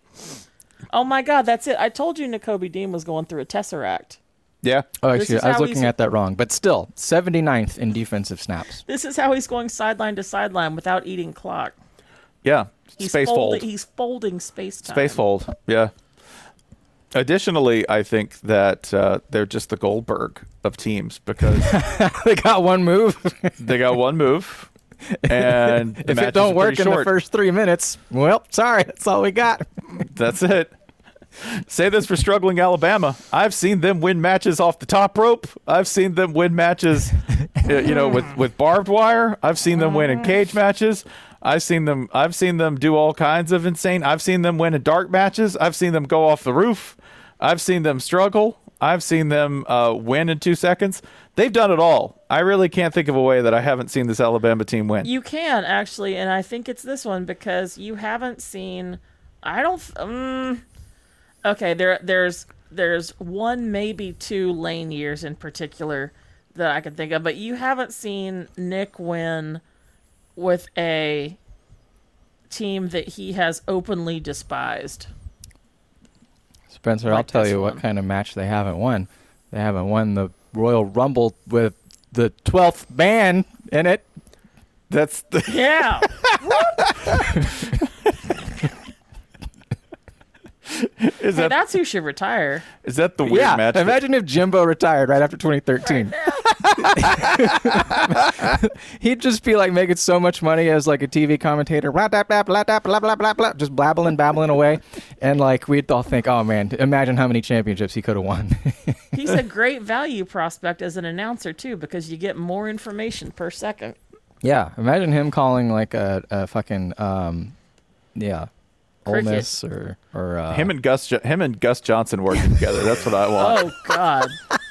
Oh my God, that's it. I told you Nakobe Dean was going through a tesseract. Yeah. Oh, This actually, is I was how looking he's- at that wrong. But still, seventy-ninth in defensive snaps. This is how he's going sideline to sideline without eating clock. Yeah. He's Space folding, fold. He's folding space time. Space fold. Yeah. Additionally, I think that uh, they're just the Goldberg of teams because They got one move. they got one move, and the If match it don't is work pretty in the short. first three minutes, well, sorry, that's all we got. That's it. Say this for struggling Alabama. I've seen them win matches off the top rope. I've seen them win matches, uh, you know, with, with barbed wire. I've seen them win in cage matches. I've seen them. I've seen them do all kinds of insane. I've seen them win in dark matches. I've seen them go off the roof. I've seen them struggle. I've seen them uh, win in two seconds. They've done it all. I really can't think of a way that I haven't seen this Alabama team win. You can actually, and I think it's this one because you haven't seen. I don't. Um, okay, there, there's, there's one, maybe two Lane years in particular that I can think of, but you haven't seen Nick win with a team that he has openly despised. Spencer, I'll Like tell this you what one. kind of match they haven't won. They haven't won the Royal Rumble with the twelfth man in it. That's the, Yeah. is Hey, that that's who should retire. is that the weird yeah, match? that- imagine if Jimbo retired right after twenty thirteen. He'd just be like making so much money as like a T V commentator, blah blah blah blah blah blah blah blah blah, just blabbling, babbling away, and like we'd all think, oh man, imagine how many championships he could have won. He's a great value prospect as an announcer too, because you get more information per second. Yeah, imagine him calling like a, a fucking um, yeah, Ole Cricket. Miss or or uh, him and Gus Jo- him and Gus Johnson working together. That's what I want. Oh God.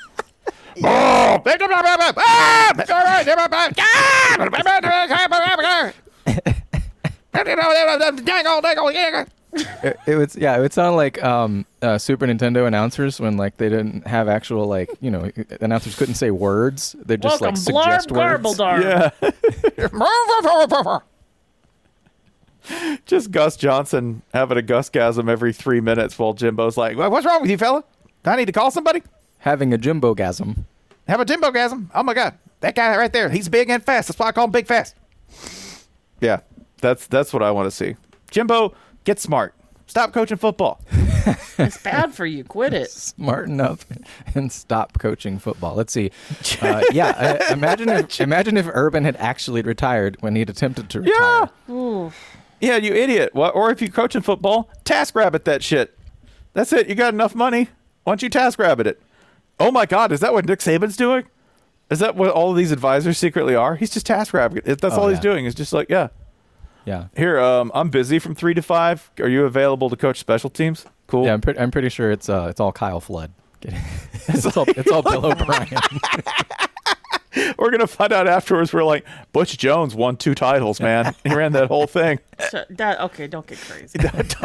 It, it would yeah, it would sound like um, uh, Super Nintendo announcers when like they didn't have actual like you know announcers couldn't say words. They just Welcome, like suggest Blarb words. Garbledar. Yeah. Just Gus Johnson having a Gusgasm every three minutes while Jimbo's like, "Well, what's wrong with you, fella? Do I need to call somebody? Having a Jimbo-gasm. Have a Jimbo-gasm? Oh my God, that guy right there, he's big and fast. That's why I call him Big Fast." Yeah, that's that's what I want to see. Jimbo, get smart. Stop coaching football. It's bad for you. Quit it. Smarten up and stop coaching football. Let's see. Uh, yeah, uh, imagine if imagine if Urban had actually retired when he'd attempted to retire. Yeah. Ooh. Yeah, you idiot. What? Or if you coaching football, task rabbit that shit. That's it. You got enough money. Why don't you task rabbit it? Oh my God, is that what Nick Saban's doing? Is that what all of these advisors secretly are? He's just task rabbit. That's Oh, all he's yeah. doing. Is just like, yeah. Yeah. Here, um, I'm busy from three to five. Are you available to coach special teams? Cool. Yeah, I'm, pre- I'm pretty sure it's uh it's all Kyle Flood. it's all it's all Bill O'Brien. We're gonna find out afterwards. We're like, Butch Jones won two titles, man. He ran that whole thing. So that, okay, don't get crazy.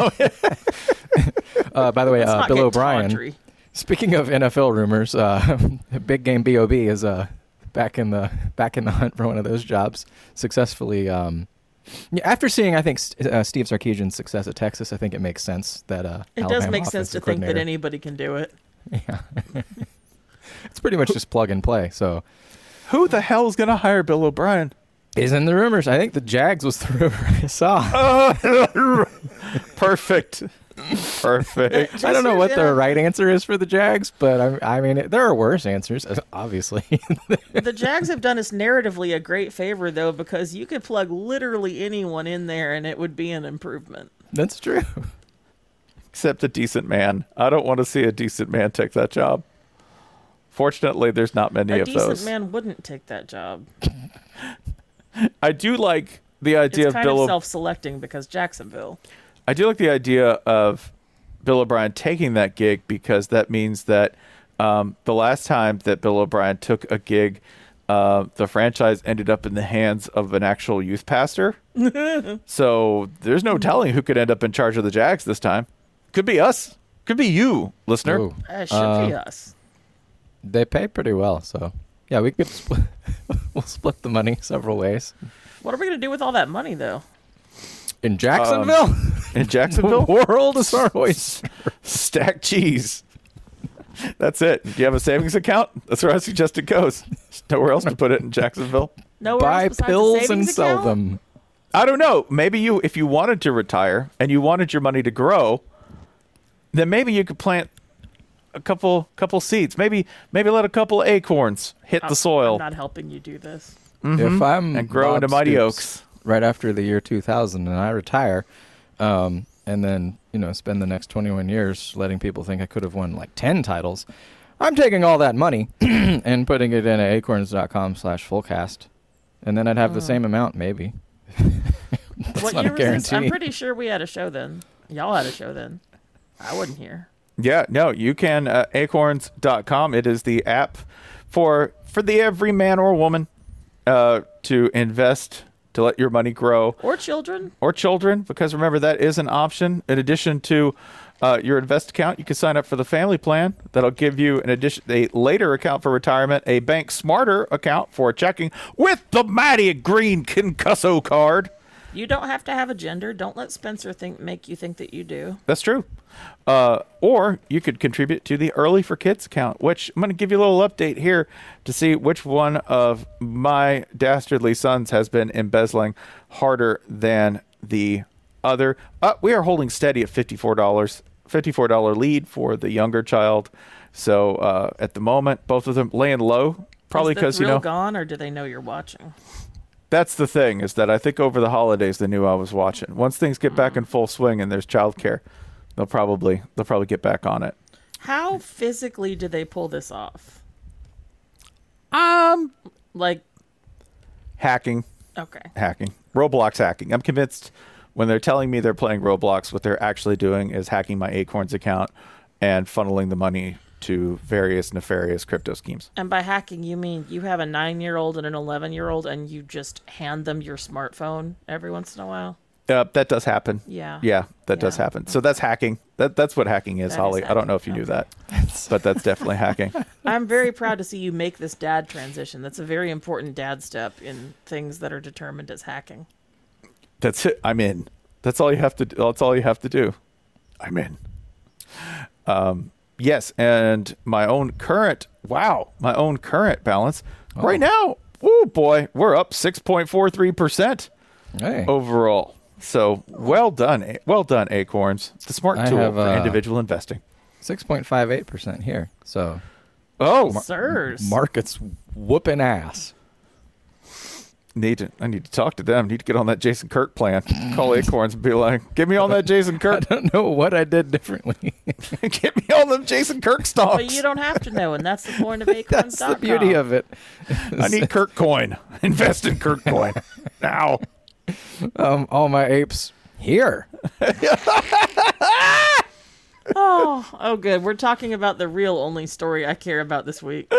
Uh, by the way, Let's uh, not Bill get O'Brien. tawdry. Speaking of N F L rumors, uh, Big Game B O B is uh back in the back in the hunt for one of those jobs. Successfully. Um, yeah, after seeing, I think St- uh, Steve Sarkisian's success at Texas, I think it makes sense that uh, It Alabama does make sense to offensive think that coordinator- anybody can do it. Yeah. It's pretty much just plug and play. So, Who the hell is gonna hire Bill O'Brien? is in the rumors. I think the Jags was the rumor I saw. Perfect. Perfect. I don't know what Yeah. the right answer is for the Jags, but I, I mean, it, there are worse answers, obviously. The Jags have done us narratively a great favor, though, because you could plug literally anyone in there and it would be an improvement. That's true. Except a decent man. I don't want to see a decent man take that job. Fortunately, there's not many A of decent those. man wouldn't take that job. I do like the idea It's of kind Bill. of O- self-selecting because Jacksonville. I do like the idea of Bill O'Brien taking that gig because that means that um, the last time that Bill O'Brien took a gig, uh, the franchise ended up in the hands of an actual youth pastor. So there's no telling who could end up in charge of the Jags this time. Could be us. Could be you, listener. Ooh. It should be Uh, us. They pay pretty well, so yeah, we could split, we'll split the money several ways. What are we going to do with all that money, though? In Jacksonville, In Jacksonville, world is our oyster. stack cheese. That's it. Do you have a savings account? That's where I suggest it goes. There's nowhere else to put it in Jacksonville. Nowhere Buy else besides the pills and savings sell account? them. I don't know. Maybe you, if you wanted to retire and you wanted your money to grow, then maybe you could plant a couple couple seeds. Maybe maybe let a couple of acorns hit I'm- the soil I'm not helping you do this. If I'm and grow Bob into mighty Stoops oaks. right after the year two thousand and I retire, um, and then you know spend the next twenty-one years letting people think I could have won like ten titles, I'm taking all that money and putting it in acorns dot com slash fullcast, and then I'd have the same amount maybe. That's What not year a was this? guarantee. I'm pretty sure we had a show then. Y'all had a show then. I wasn't here. Yeah, no, you can uh, acorns dot com. It is the app for for the every man or woman uh, to invest, to let your money grow. Or children. Or children, because remember that is an option. In addition to uh, your invest account, you can sign up for the family plan. That'll give you an addition, a later account for retirement, a Bank Smarter account for checking with the mighty green Concusso card. You don't have to have a gender. Don't let Spencer think make you think that you do. That's true. Uh, or you could contribute to the Early for Kids account, which I'm going to give you a little update here to see which one of my dastardly sons has been embezzling harder than the other. Uh, we are holding steady at fifty-four dollars, fifty-four dollars lead for the younger child. So uh, at the moment, both of them laying low, probably Is the because, you thrill know, gone, or do they know you're watching? that's the thing, is that I think over the holidays they knew I was watching. Once things get back in full swing and there's childcare, they'll probably they'll probably get back on it. How physically do they pull this off? Um, Like, hacking, okay. hacking, Roblox hacking. I'm convinced when they're telling me they're playing Roblox, what they're actually doing is hacking my Acorns account and funneling the money to various nefarious crypto schemes. And by hacking, you mean you have a nine-year-old and an eleven-year-old, and you just hand them your smartphone every once in a while? Uh, that does happen. Yeah. Yeah, that does Yeah. happen. So that's hacking. That that's what hacking is, That is Holly. I don't know if you hacking. knew that, but that's definitely hacking. I'm very proud to see you make this dad transition. That's a very important dad step in things that are determined as hacking. That's it. I'm in. That's all you have to. do. That's all you have to do. I'm in. Um. Yes, and my own current. Wow, my own current balance right now. Oh boy, we're up six point four three percent Hey. overall. So well done, A- well done, Acorns. The smart I tool have, for uh, individual investing. six point five eight percent here. So Oh, Sirs. market's whooping ass. need to. I need to talk to them. Need to get on that Jason Kirk plan. Call Acorns and be like, "Get me on that Jason I Kirk. don't know what I did differently. Get me on them Jason Kirk stocks. But you don't have to know, and that's the point of acorns That's dot com. the beauty of it. I need Kirk coin. Invest in Kirk coin now." Um, all my apes here. Oh, oh, good. We're talking about the real only story I care about this week.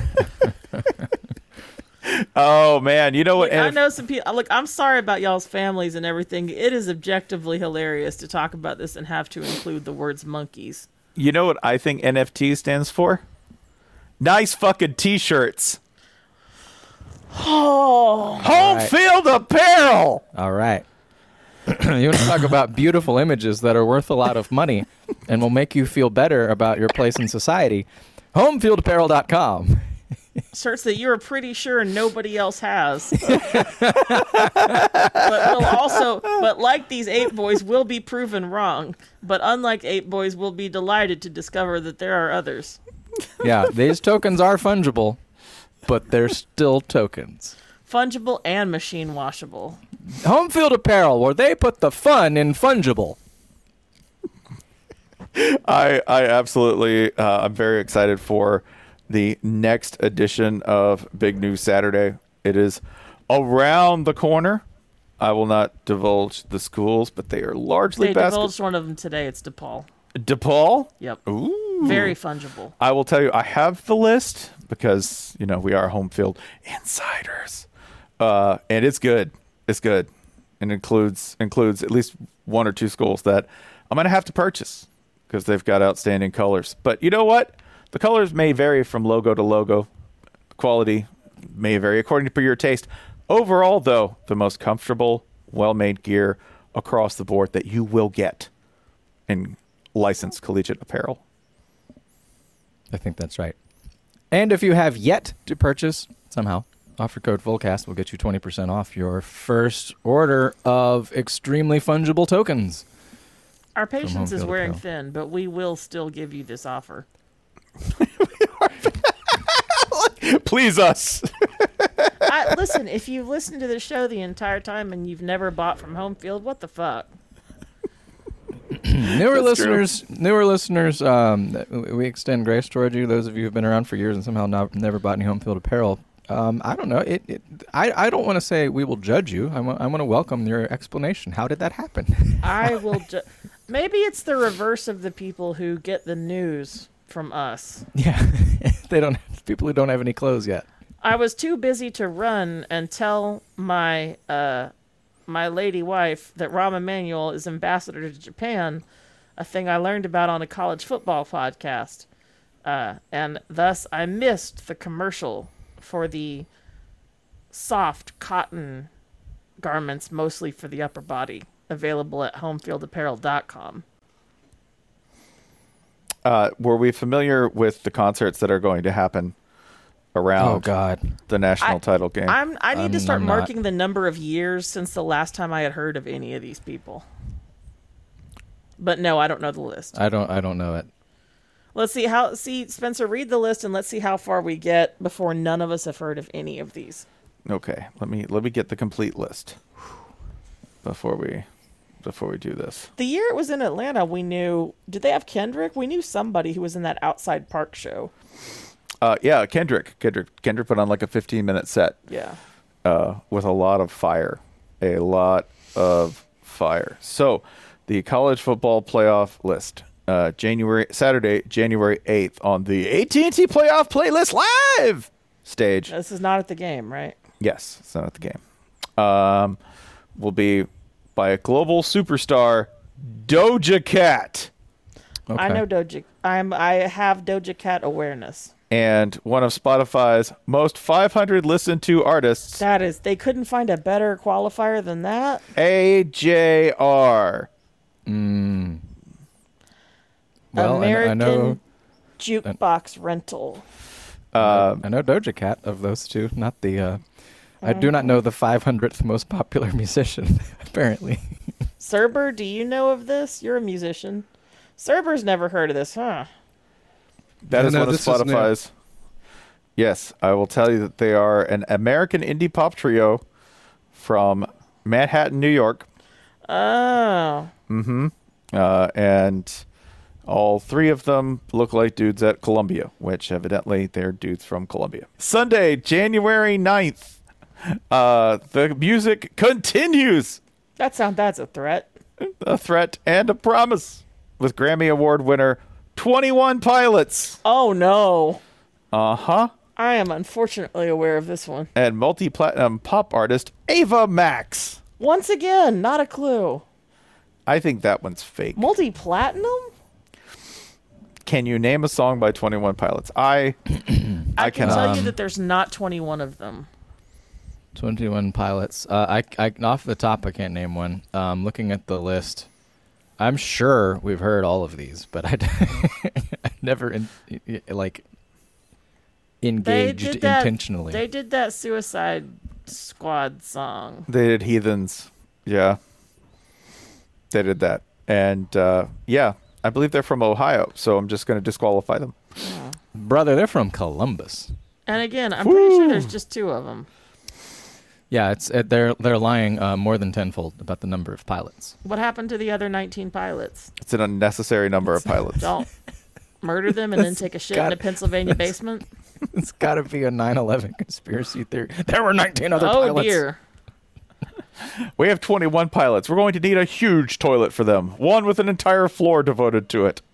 Oh man, you know what? I And know some people. Look, I'm sorry about y'all's families and everything. It is objectively hilarious to talk about this and have to include the words monkeys. you know what I think N F T stands for? Nice fucking T-shirts. Oh, Home right. field apparel. All right. You want to talk about beautiful images that are worth a lot of money and will make you feel better about your place in society? home field apparel dot com. Shirts that you're pretty sure nobody else has. But we'll also, but like these eight boys, will be proven wrong. But unlike eight boys, we'll be delighted to discover that there are others. Yeah, these tokens are fungible, but they're still tokens. Fungible and machine washable. Home Field Apparel, where they put the fun in fungible. I I absolutely uh, I'm very excited for the next edition of Big News Saturday. It is around the corner. I will not divulge the schools, but they are largely They basket- divulged one of them today. It's DePaul. DePaul? Yep. Ooh. Very fungible. I will tell you, I have the list because, you know, we are home field insiders. Uh, and it's good. It's good. And includes includes at least one or two schools that I'm going to have to purchase because they've got outstanding colors. But you know what? The colors may vary from logo to logo. Quality may vary according to your taste. Overall, though, the most comfortable, well-made gear across the board that you will get in licensed collegiate apparel. I think that's right. And if you have yet to purchase, somehow, offer code FULLCAST will get you twenty percent off your first order of extremely fungible tokens. Our patience is Field wearing Apparel. thin, but we will still give you this offer. Please us. I, listen, if you've listened to the show the entire time and you've never bought from Home Field, what the fuck? Newer That's listeners, newer listeners, um, we extend grace toward you. Those of you who've been around for years and somehow not, never bought any Home Field Apparel. Um, I don't know. It, it, I, I don't want to say we will judge you. I want, I want to welcome your explanation. How did that happen? I will ju- Maybe it's the reverse of the people who get the news from us. Yeah, they don't. People who don't have any clothes yet. I was too busy to run and tell my uh, my lady wife that Rahm Emanuel is ambassador to Japan, a thing I learned about on a college football podcast. Uh, and thus I missed the commercial for the soft cotton garments, mostly for the upper body, available at home field apparel dot com. Uh, were we familiar with the concerts that are going to happen around Oh God. the national I- title game? I'm, I need I'm- to start I'm not. marking the number of years since the last time I had heard of any of these people. But no, I don't know the list. I don't. I don't know it. Let's see how. See, Spencer, read the list and let's see how far we get before none of us have heard of any of these. Okay, let me let me get the complete list before we before we do this. The year it was in Atlanta, we knew. Did they have Kendrick? We knew somebody who was in that Outside Park show. Uh, yeah, Kendrick. Kendrick. Kendrick put on like a fifteen minute set Yeah. uh, with a lot of fire, a lot of fire. So, the college football playoff list. Uh, January Saturday, January eighth on the A T and T Playoff Playlist Live stage. This is not at the game, right? Yes, it's not at the game. Um, will be by a global superstar, Doja Cat, Okay. I know Doja. I'm. I have Doja Cat awareness. and one of Spotify's most five hundred listened to artists, That is. They couldn't find a better qualifier than that. A J R. Mm. Well, I- American I know. Jukebox Rental. Uh, I know Doja Cat of those two, not the. Uh, I do not know the five hundredth most popular musician. Apparently. Cerber, do you know of this? You're a musician. Cerber's never heard of this, huh? that No, is no, one of this is new. Spotify's. Yes, I will tell you that they are an American indie pop trio from Manhattan, New York. Oh. Mm-hmm. Uh, and all three of them look like dudes at Columbia, which evidently they're dudes from Columbia. Sunday, January ninth. Uh, the music continues. That sound that's a threat. A threat and a promise with Grammy Award winner twenty-one Pilots. Oh no. Uh-huh. I am unfortunately aware of this one. And multi-platinum pop artist Ava Max. Once again, not a clue. I think that one's fake. Multi-platinum? Can you name a song by twenty-one Pilots? I I, I can cannot. tell you that there's not twenty-one of them. twenty-one pilots. Uh, I, I, off the top, I can't name one. Um, looking at the list, I'm sure we've heard all of these, but I, I never, in, like, engaged did that, intentionally. They did that Suicide Squad song. They did Heathens. Yeah. They did that. And, uh, yeah, I believe they're from Ohio, so I'm just going to disqualify them. Yeah. Brother, they're from Columbus. And again, I'm Woo. pretty sure there's just two of them. Yeah, it's uh, they're they're lying uh, more than tenfold about the number of pilots. What happened to the other nineteen pilots? It's an unnecessary number of pilots. Don't murder them and then take a shit in a Pennsylvania basement? It's got to be a nine eleven conspiracy theory. There were nineteen other oh, pilots. Oh, dear. We have twenty-one pilots. We're going to need a huge toilet for them. One with an entire floor devoted to it.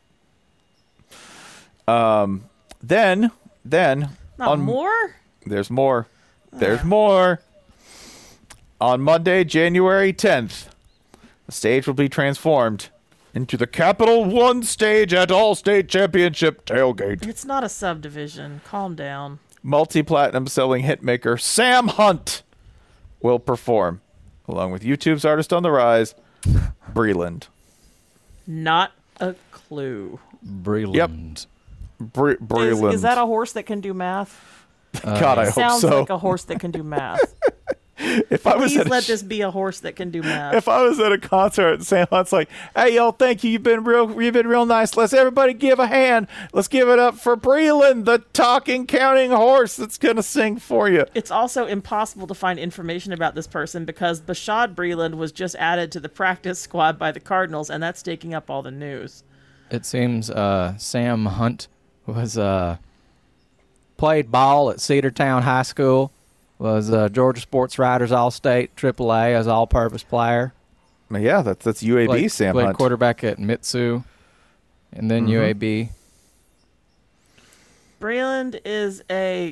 Um, then, then... Not on, more? There's more. There's more. On Monday, January tenth, the stage will be transformed into the Capital One stage at All-State Championship tailgate. It's not a subdivision. Calm down. Multi-platinum selling hitmaker Sam Hunt will perform, along with YouTube's artist on the rise, Breland. Not a clue. Breland. Yep. Bre- Breland. Is, is that a horse that can do math? Uh, God, I hope so. Sounds like a horse that can do math. If I was Please at let sh- this be a horse that can do math. If I was at a concert and Sam Hunt's like, "Hey, yo, thank you. You've been real. You've been real nice. Let's everybody give a hand. Let's give it up for Breland, the talking, counting horse that's gonna sing for you." It's also impossible to find information about this person because Bashad Breland was just added to the practice squad by the Cardinals, and that's taking up all the news. It seems uh, Sam Hunt was uh, played ball at Cedartown High School. Was uh, Georgia Sports Writers All-State, triple A as all-purpose player. Yeah, that's that's U A B. Played, Sam played Hunt. quarterback at Mitsu, and then mm-hmm. U A B. Breland is a.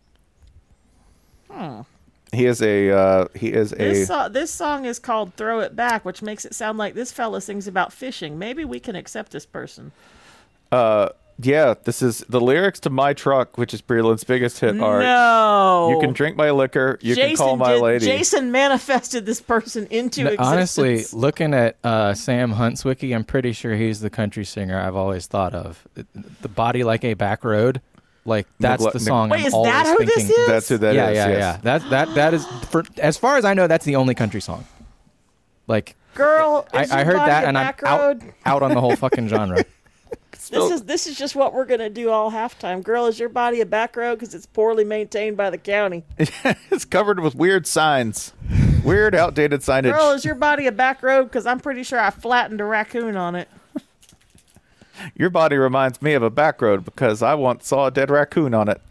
Hmm. He is a. Uh, he is this a. So- this song is called "Throw It Back," which makes it sound like this fella sings about fishing. Maybe we can accept this person. Uh. Yeah, this is the lyrics to My Truck, which is Breland's biggest hit. Are no. You can drink my liquor, you Jason can call my did, lady. Jason manifested this person into no, existence. Honestly, looking at uh, Sam Hunt's wiki, I'm pretty sure he's the country singer I've always thought of. The Body Like a Back Road, like that's Negle- the song. Wait, I'm is always that who thinking, this is? That's who that yeah, is. Yeah, yes. yeah, That that that is, for, as far as I know, that's the only country song. Like, girl, I, is I your heard body that, a and I'm back out, road? out on the whole fucking genre. This is this is just what we're gonna do all halftime. Girl, is your body a back road because it's poorly maintained by the county? It's covered with weird signs, weird outdated signage. Girl, is your body a back road because I'm pretty sure I flattened a raccoon on it. Your body reminds me of a back road because I once saw a dead raccoon on it.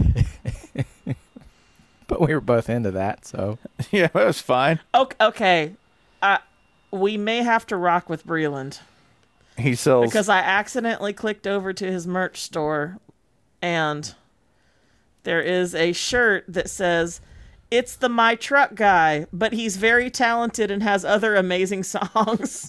But we were both into that, so yeah, that was fine. Okay, okay. Uh, we may have to rock with Breland. He sells because I accidentally clicked over to his merch store, and there is a shirt that says, "It's the My Truck guy, but he's very talented and has other amazing songs."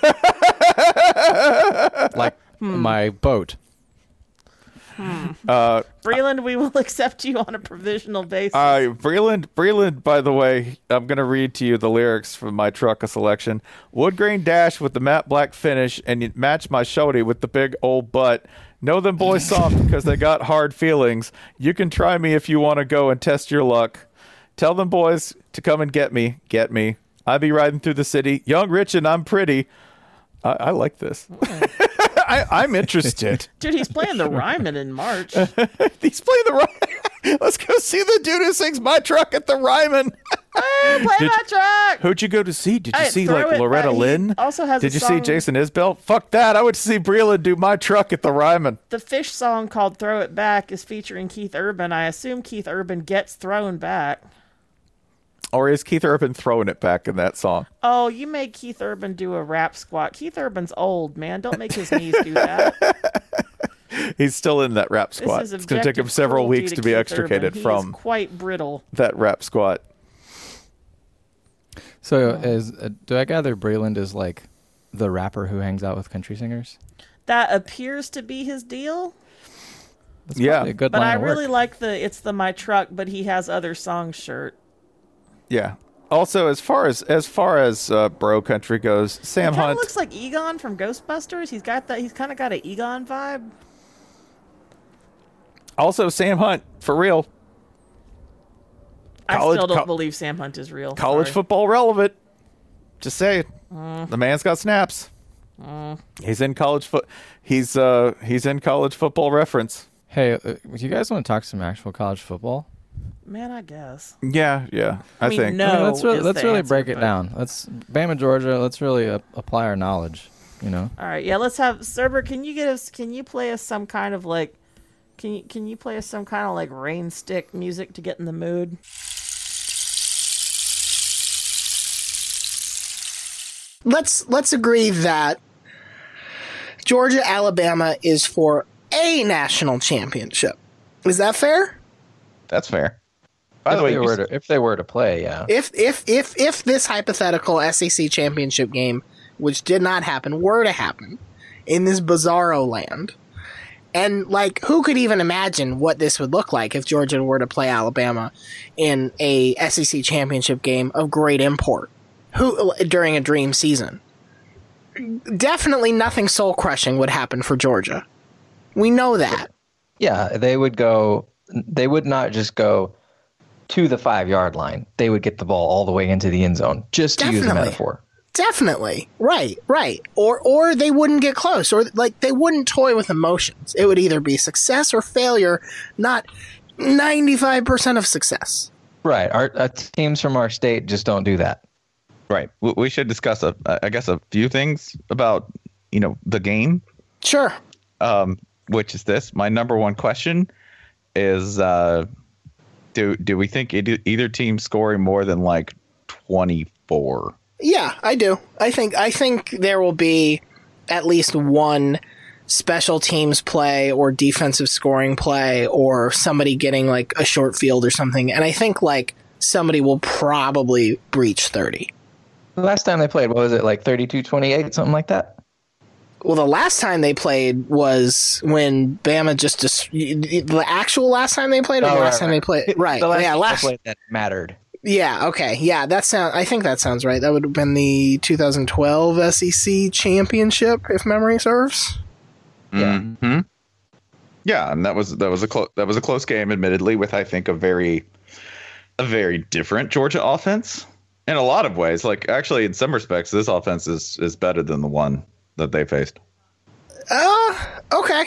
like hmm. my boat. Hmm. Uh, Breland, we will accept you on a provisional basis. Uh, Breland, Breland, by the way, I'm going to read to you the lyrics from My Truck, a selection. Wood grain dash with the matte black finish, and you match my shorty with the big old butt. Know them boys soft because they got hard feelings. You can try me if you want to go and test your luck. Tell them boys to come and get me, get me. I be riding through the city, young, rich, and I'm pretty. I, I like this. Oh. I, I'm interested. Dude, he's playing the Ryman in March. He's playing the Ryman. Let's go see the dude who sings My Truck at the Ryman. Hey, play Did, My Truck. Who'd you go to see? Did you Hey, see like Loretta back. Lynn? He also has Did a you song, see Jason Isbell? Fuck that. I would see Breland do My Truck at the Ryman. The Fish song called Throw It Back is featuring Keith Urban. I assume Keith Urban gets thrown back. Or is Keith Urban throwing it back in that song? Oh, you made Keith Urban do a rap squat. Keith Urban's old, man. Don't make his knees do that. He's still in that rap squat. It's going to take him several weeks to, to be Keith extricated Urban. from He is quite brittle. That rap squat. So, as uh, do I gather Breland is like the rapper who hangs out with country singers? That appears to be his deal. That's yeah, a good but line I of really work. like the "It's the My Truck," but he has other songs shirt. Yeah. Also, as far as as far as uh, bro country goes, Sam he Hunt looks like Egon from Ghostbusters. He's got that. He's kind of got an Egon vibe. Also, Sam Hunt, for real. I College, still don't co- believe Sam Hunt is real. College Sorry. football relevant. Just say it. Mm. The man's got snaps. Mm. He's in college foot. He's uh he's in college football reference. Hey, uh, do you guys want to talk some actual college football? Man, I guess. Yeah, yeah. I, I mean, think. no. I mean, let's really, is let's the really answer, break it but- down. Let's Bama, Georgia. Let's really uh, apply our knowledge. You know. All right, yeah, let's have Cerber. Can you get us? Can you play us some kind of like? Can you can you play us some kind of like rain stick music to get in the mood? Let's let's agree that Georgia Alabama is for a national championship. Is that fair? That's fair. By If the way, they you were s- to, if they were to play, yeah. If if if if this hypothetical S E C championship game, which did not happen, were to happen in this bizarro land, and like who could even imagine what this would look like if Georgia were to play Alabama in a S E C championship game of great import, who during a dream season? Definitely nothing soul crushing would happen for Georgia. We know that. Yeah, they would go. They would not just go to the five yard line. They would get the ball all the way into the end zone. Just to use a Definitely. metaphor. Definitely. Right, right. Or or they wouldn't get close, or like they wouldn't toy with emotions. It would either be success or failure, not ninety-five percent of success. Right. Our uh, teams from our state just don't do that. right. We, we should discuss a, I guess, a few things about you know the game. Sure. Um, which is this? My number one question is: uh, Do do we think it, either team scoring more than like twenty-four? Yeah, I do. I think I think there will be at least one special teams play or defensive scoring play or somebody getting like a short field or something. And I think like somebody will probably breach thirty. The last time they played, what was it, like thirty-two twenty-eight, something like that? Well, the last time they played was when Bama just dis- the actual last time they played, or Oh, the right, last time right. they played, right? The last yeah, time they last. played that mattered. Yeah, okay, yeah, that sound. I think that sounds right. That would have been the two thousand twelve S E C championship, if memory serves. Yeah. hmm Yeah, and that was that was a close that was a close game, admittedly, with I think a very a very different Georgia offense in a lot of ways. Like actually, in some respects, this offense is is better than the one that they faced. Uh, okay.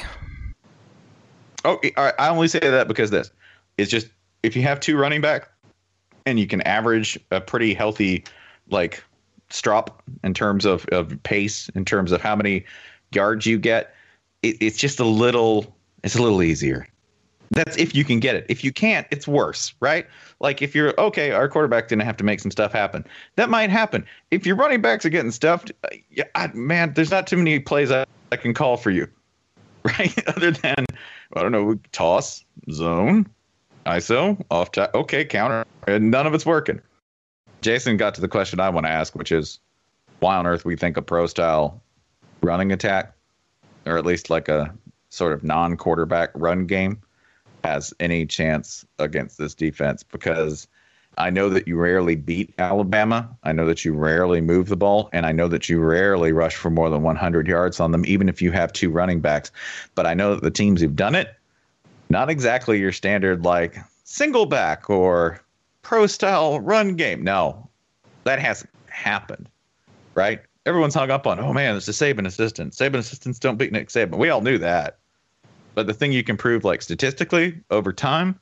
Oh, I I only say that because this it's just if you have two running back and you can average a pretty healthy like strop in terms of, of pace, in terms of how many yards you get, it, it's just a little it's a little easier. That's if you can get it. If you can't, it's worse, right? Like if you're okay, our quarterback didn't have to make some stuff happen. That might happen. If your running backs are getting stuffed, uh, yeah, I, man, there's not too many plays I, I can call for you, right? Other than I don't know, toss, zone, I S O, off time, okay, counter, and none of it's working. Jason got to the question I want to ask, which is why on earth we think a pro style running attack, or at least like a sort of non-quarterback run game, has any chance against this defense, because I know that you rarely beat Alabama. I know that you rarely move the ball, and I know that you rarely rush for more than one hundred yards on them, even if you have two running backs. But I know that the teams who've done it, not exactly your standard like single back or pro style run game. No, that hasn't happened, right? Everyone's hung up on, oh man, it's a Saban assistant. Saban assistants don't beat Nick Saban. We all knew that. But the thing you can prove, like statistically over time,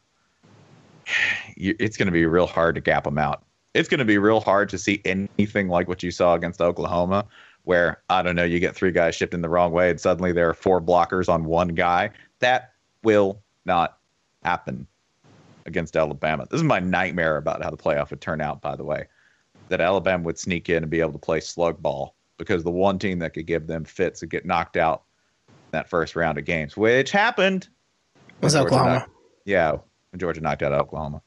you, it's going to be real hard to gap them out. It's going to be real hard to see anything like what you saw against Oklahoma, where, I don't know, you get three guys shifting the wrong way and suddenly there are four blockers on one guy. That will not happen against Alabama. This is my nightmare about how the playoff would turn out, by the way, that Alabama would sneak in and be able to play slug ball, because the one team that could give them fits would get knocked out that first round of games, which happened. Was Oklahoma. Knocked, yeah, when Georgia knocked out Oklahoma.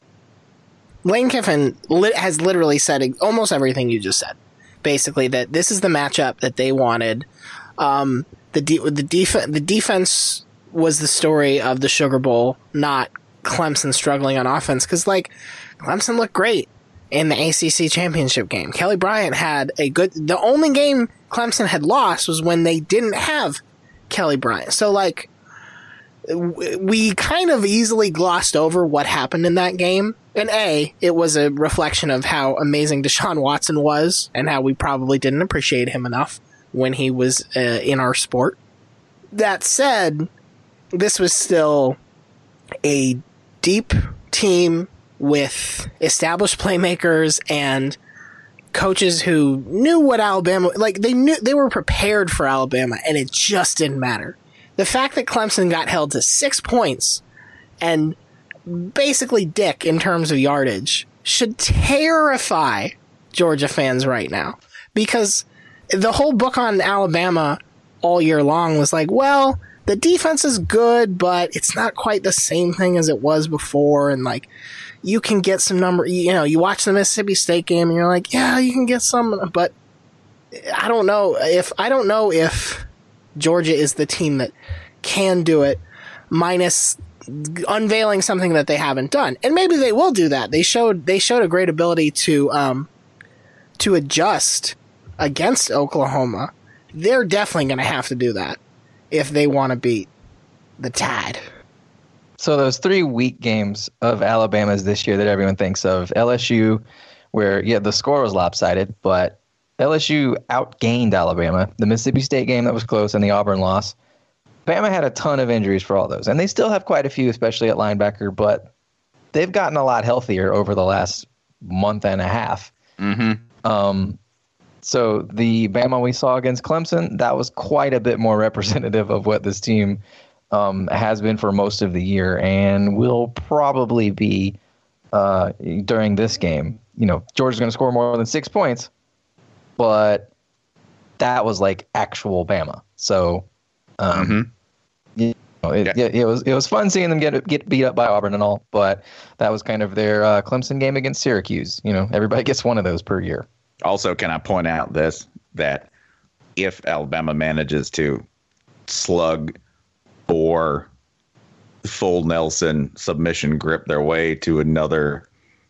Lane Kiffin li- has literally said almost everything you just said. Basically, that this is the matchup that they wanted. Um, the de- the def- the defense was the story of the Sugar Bowl, not Clemson struggling on offense. Because like Clemson looked great in the A C C championship game. Kelly Bryant had a good. The only game Clemson had lost was when they didn't have Kelly Bryant. So like, we kind of easily glossed over what happened in that game. And A, it was a reflection of how amazing Deshaun Watson was and how we probably didn't appreciate him enough when he was uh, in our sport. That said, this was still a deep team with established playmakers and coaches who knew what Alabama, like they knew, they were prepared for Alabama, and it just didn't matter. The fact that Clemson got held to six points and basically dick in terms of yardage should terrify Georgia fans right now, because the whole book on Alabama all year long was like, well, the defense is good, but it's not quite the same thing as it was before. And like, you can get some number, you know, you watch the Mississippi State game and you're like, yeah, you can get some, but I don't know if, I don't know if Georgia is the team that can do it, minus unveiling something that they haven't done. And maybe they will do that. They showed, they showed a great ability to, um, to adjust against Oklahoma. They're definitely going to have to do that if they want to beat the Tide. So those three weak games of Alabama's this year that everyone thinks of, L S U, where, yeah, the score was lopsided, but L S U outgained Alabama. The Mississippi State game that was close and the Auburn loss. Bama had a ton of injuries for all those, and they still have quite a few, especially at linebacker, but they've gotten a lot healthier over the last month and a half. Mm-hmm. Um, so the Bama we saw against Clemson, that was quite a bit more representative of what this team um, has been for most of the year and will probably be uh, during this game. You know, Georgia's going to score more than six points, but that was like actual Bama. So, um, mm-hmm. you know, it, yeah. it, it was it was fun seeing them get get beat up by Auburn and all, but that was kind of their uh, Clemson game against Syracuse. You know, everybody gets one of those per year. Also, can I point out this, that if Alabama manages to slug or full Nelson submission grip their way to another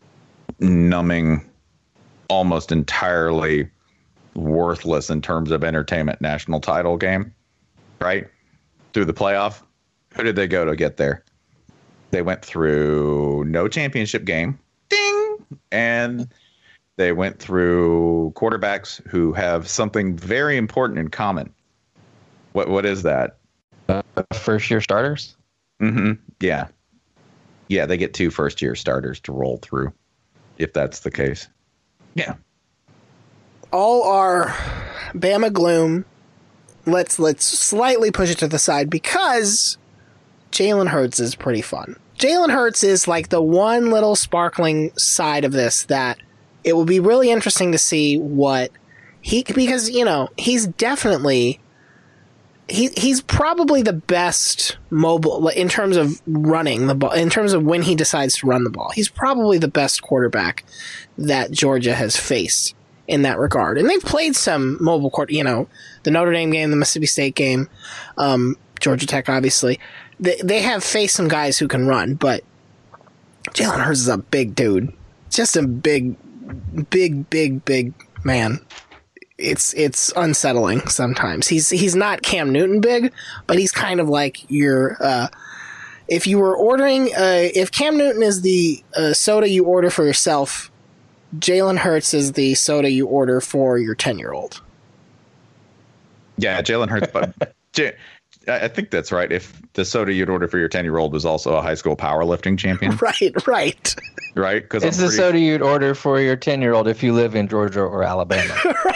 numbing, almost entirely worthless in terms of entertainment national title game, right? Through the playoff, who did they go to get there? They went through no championship game, ding, and they went through quarterbacks who have something very important in common. What what is that? Uh, first year starters? Mm-hmm. Yeah. Yeah, they get two first year starters to roll through, if that's the case. Yeah. All our Bama gloom, let's let's slightly push it to the side because Jalen Hurts is pretty fun. Jalen Hurts is like the one little sparkling side of this that it will be really interesting to see what he, because, you know, he's definitely, he he's probably the best mobile in terms of running the ball, in terms of when he decides to run the ball. He's probably the best quarterback that Georgia has faced in that regard. And they've played some mobile court, you know, the Notre Dame game, the Mississippi State game, um, Georgia Tech, obviously. They, they have faced some guys who can run, but Jalen Hurts is a big dude. Just a big, big, big, big man. It's it's unsettling sometimes. He's he's not Cam Newton big, but he's kind of like your. Uh, if you were ordering, uh, if Cam Newton is the uh, soda you order for yourself, Jalen Hurts is the soda you order for your ten-year-old. Yeah, Jalen Hurts. But J- I think that's right. If the soda you'd order for your ten-year-old was also a high school powerlifting champion, right, right. Right, because it's the pretty... soda you'd order for your ten-year-old if you live in Georgia or Alabama.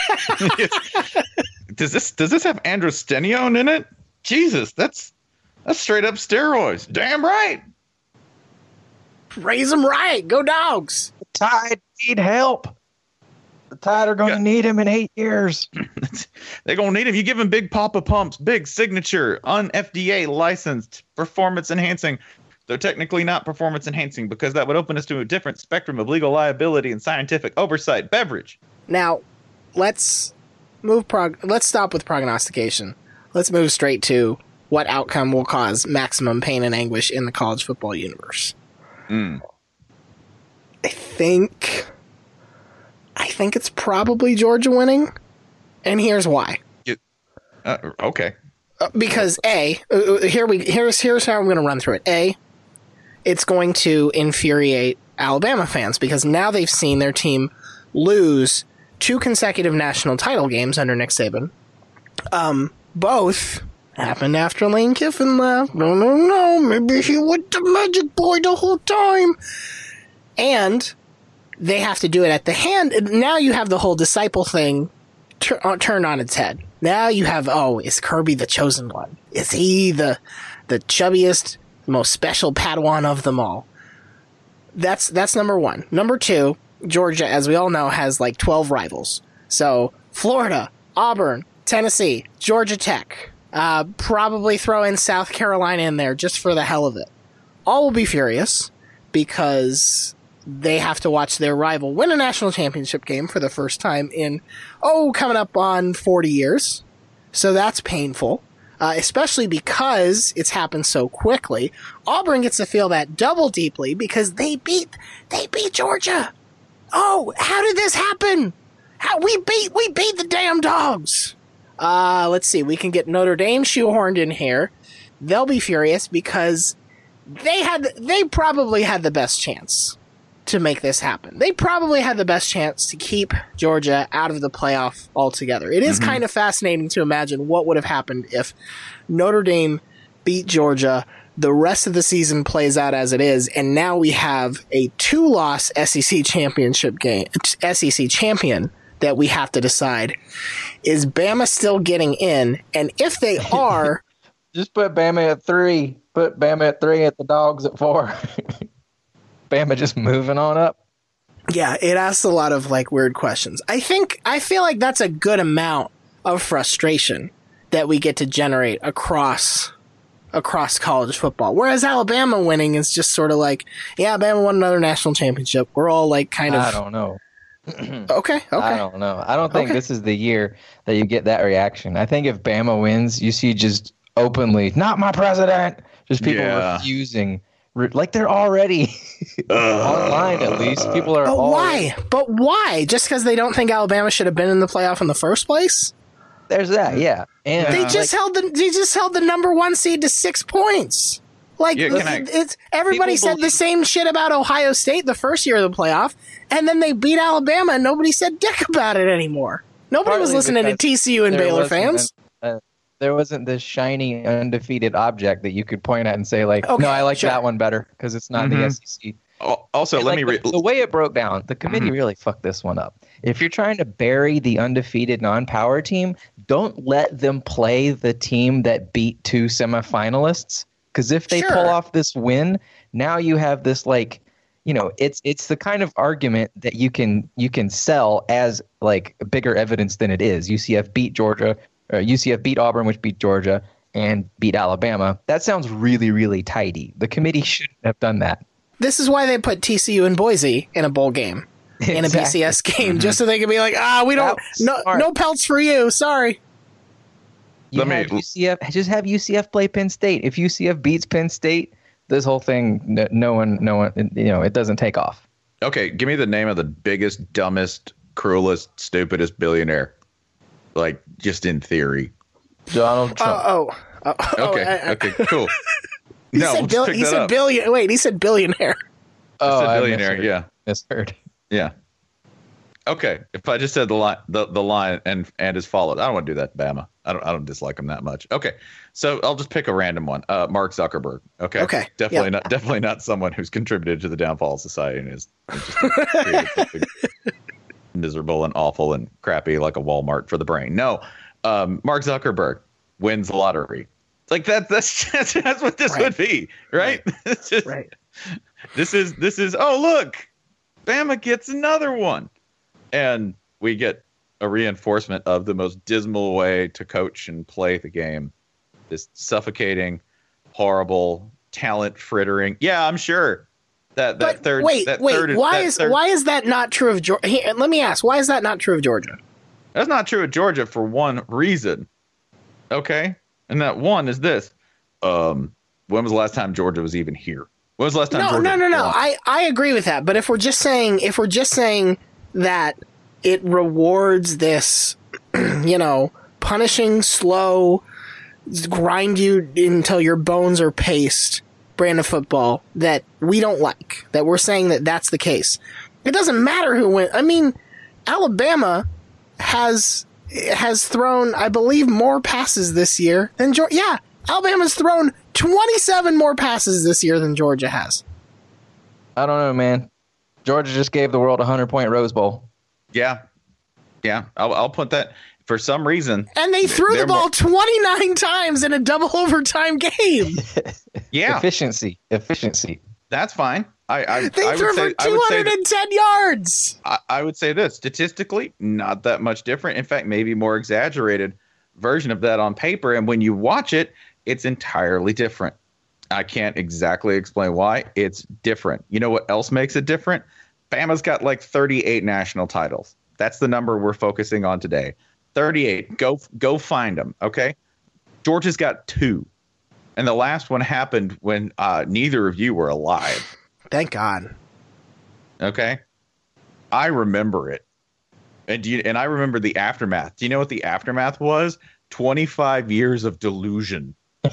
Does this does this have androstenedione in it? Jesus, that's that's straight up steroids. Damn right. Raise them right. Go Dogs. The Tide need help. The Tide are going to yeah. need him in eight years. They're going to need him. You give him Big Papa pumps, big signature, un-F D A licensed, performance enhancing. They're technically not performance enhancing because that would open us to a different spectrum of legal liability and scientific oversight beverage. Now, let's move. Prog- let's stop with prognostication. Let's move straight to what outcome will cause maximum pain and anguish in the college football universe. Mm. I think, I think it's probably Georgia winning, and here's why. You, uh, okay. Uh, because A, uh, here we here's here's how I'm going to run through it. A, it's going to infuriate Alabama fans because now they've seen their team lose two consecutive national title games under Nick Saban. Um, both happened after Lane Kiffin left. No, no, no. Maybe he was the magic boy the whole time. And they have to do it at the hand. Now you have the whole disciple thing tur- uh, turned on its head. Now you have, oh, is Kirby the chosen one? Is he the the chubbiest, most special Padawan of them all? That's that's number one. Number two, Georgia, as we all know, has like twelve rivals. So Florida, Auburn, Tennessee, Georgia Tech, uh, probably throw in South Carolina in there just for the hell of it. All will be furious because they have to watch their rival win a national championship game for the first time in, oh, coming up on forty years. So that's painful, uh, especially because it's happened so quickly. Auburn gets to feel that double deeply because they beat, they beat Georgia. Oh, how did this happen? How we beat, we beat the damn dogs. Uh, let's see. We can get Notre Dame shoehorned in here. They'll be furious because they had, they probably had the best chance to make this happen. They probably had the best chance to keep Georgia out of the playoff altogether. It is mm-hmm. kind of fascinating to imagine what would have happened if Notre Dame beat Georgia, the rest of the season plays out as it is, and now we have a two-loss S E C championship game, S E C champion that we have to decide. Is Bama still getting in? And if they are... Just put Bama at three. Put Bama at three at the dogs at four. Bama just moving on up. Yeah, it asks a lot of like weird questions. I think, I feel like that's a good amount of frustration that we get to generate across across college football. Whereas Alabama winning is just sort of like, yeah, Alabama won another national championship. We're all like kind of... I don't know. okay, okay. I don't know. I don't think okay. this is the year that you get that reaction. I think if Bama wins, you see just openly, not my president, just people yeah. refusing. Like they're already online, at least. People are. But already... why? But why? Just because they don't think Alabama should have been in the playoff in the first place? There's that, yeah. And they just like, held the they just held the number one seed to six points. Like yeah, I, it's everybody said believe... the same shit about Ohio State the first year of the playoff, and then they beat Alabama, and nobody said dick about it anymore. Nobody Partly was listening to T C U and Baylor fans. An, uh, There wasn't this shiny, undefeated object that you could point at and say, like, okay, no, I like sure. that one better because it's not mm-hmm. the S E C. Also, and let like me read. The, the way it broke down, the committee mm-hmm. really fucked this one up. If you're trying to bury the undefeated non-power team, don't let them play the team that beat two semifinalists. Because if they sure. pull off this win, now you have this, like, you know, it's it's the kind of argument that you can you can sell as like bigger evidence than it is. U C F beat Georgia. Uh, U C F beat Auburn, which beat Georgia, and beat Alabama. That sounds really, really tidy. The committee shouldn't have done that. This is why they put T C U and Boise in a bowl game, exactly. in a B C S game, mm-hmm. just so they can be like, ah, we don't, no, no pelts for you. Sorry. You Let have me, U C F, just have U C F play Penn State. If U C F beats Penn State, this whole thing, no, no one, no one, you know, it doesn't take off. Okay, give me the name of the biggest, dumbest, cruelest, stupidest billionaire. Like, just in theory. Donald Trump. Oh, oh, oh okay, I, I, okay, cool. He no, said, bil- he said billion. Wait, he said billionaire. Oh, I said billionaire. I yeah, misheard. Yeah. Okay, if I just said the line, the, the line, and and is followed, I don't want to do that, Bama. I don't I don't dislike him that much. Okay, so I'll just pick a random one. Uh, Mark Zuckerberg. Okay. Okay. Definitely yep. not. Definitely not someone who's contributed to the downfall of society and is just created something miserable and awful and crappy like a Walmart for the brain. No. Um, Mark Zuckerberg wins the lottery. Like that. That's that's, that's what this right. would be, right? Right. It's just, right. This is this is. Oh look, Bama gets another one, and we get a reinforcement of the most dismal way to coach and play the game. This suffocating, horrible, talent frittering. Yeah, I'm sure that that but third. Wait, that wait. third, why that is third, why is that not true of Georgia? Let me ask. Why is that not true of Georgia? That's not true of Georgia for one reason. Okay, and that one is this: um, when was the last time Georgia was even here? When was the last time? No, Georgia no, no, no. won? I, I agree with that. But if we're just saying, if we're just saying that it rewards this, you know, punishing, slow, grind you until your bones are paste brand of football that we don't like, that we're saying that that's the case. It doesn't matter who wins. I mean, Alabama has has thrown, I believe, more passes this year than Georgia. Yeah, Alabama's thrown twenty-seven more passes this year than Georgia has. I don't know, man. Georgia just gave the world a hundred-point Rose Bowl. Yeah. Yeah, I'll, I'll put that. For some reason. And they threw the ball more... twenty-nine times in a double overtime game. Yeah. Efficiency. Efficiency. That's fine. I, I, they I threw would say, for two hundred ten yards. I, I would say this. Statistically, not that much different. In fact, maybe more exaggerated version of that on paper. And when you watch it, it's entirely different. I can't exactly explain why. It's different. You know what else makes it different? Bama's got like thirty-eight national titles. That's the number we're focusing on today. thirty-eight. Go go find them, okay? Georgia's got two. And the last one happened when uh, neither of you were alive. Thank God. Okay? I remember it. And do you, and I remember the aftermath. Do you know what the aftermath was? twenty-five years of delusion.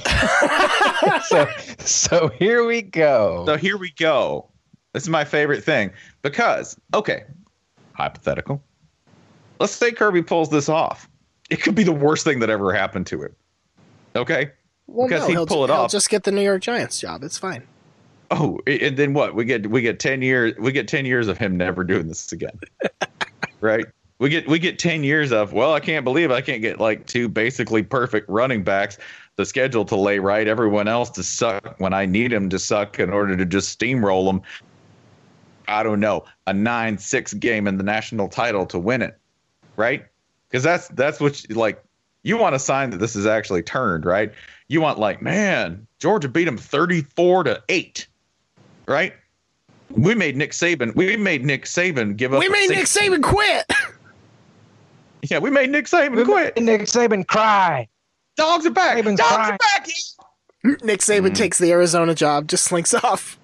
so, so here we go. So here we go. This is my favorite thing. Because, okay, hypothetical. Let's say Kirby pulls this off. It could be the worst thing that ever happened to him. Okay? Well, because no, he'd he'll, pull it he'll off. just get the New York Giants job. It's fine. Oh, and then what? We get we get ten years. We get ten years of him never doing this again. Right? We get we get ten years of, well, I can't believe I can't get like two basically perfect running backs. The schedule to lay right, everyone else to suck when I need him to suck in order to just steamroll them. I don't know, a nine six game in the national title to win it, right? Because that's that's what you, like you want a sign that this is actually turned, right? You want like, man, Georgia beat them thirty-four to eight, right? We made Nick Saban. We made Nick Saban give up. We made Nick Saban quit. Yeah, we made Nick Saban we quit. Made Nick Saban cry. Dogs are back. Saban's Dogs crying. are back. Nick Saban mm. takes the Arizona job, just slinks off.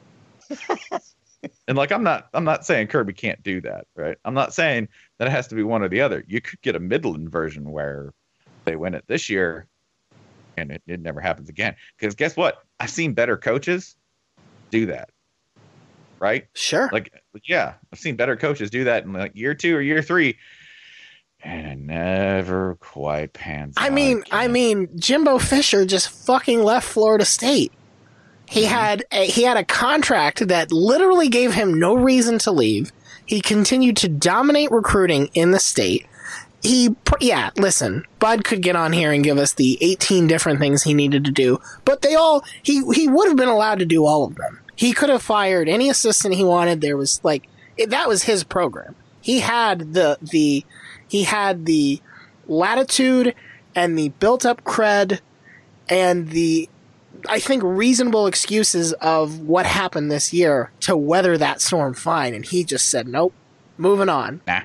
And like, I'm not, I'm not saying Kirby can't do that, right? I'm not saying that it has to be one or the other. You could get a Midland version where they win it this year, and it, it never happens again. Because guess what? I've seen better coaches do that, right? Sure. Like, yeah, I've seen better coaches do that in like year two or year three, and it never quite pans out. I mean, again. I mean, Jimbo Fisher just fucking left Florida State. He had a, he had a contract that literally gave him no reason to leave. He continued to dominate recruiting in the state. He, yeah, listen, Bud could get on here and give us the eighteen different things he needed to do, but they all, he, he would have been allowed to do all of them. He could have fired any assistant he wanted. There was like, it, that was his program. He had the, the, he had the latitude and the built up cred and the, I think, reasonable excuses of what happened this year to weather that storm fine. And he just said, nope, moving on. Nah.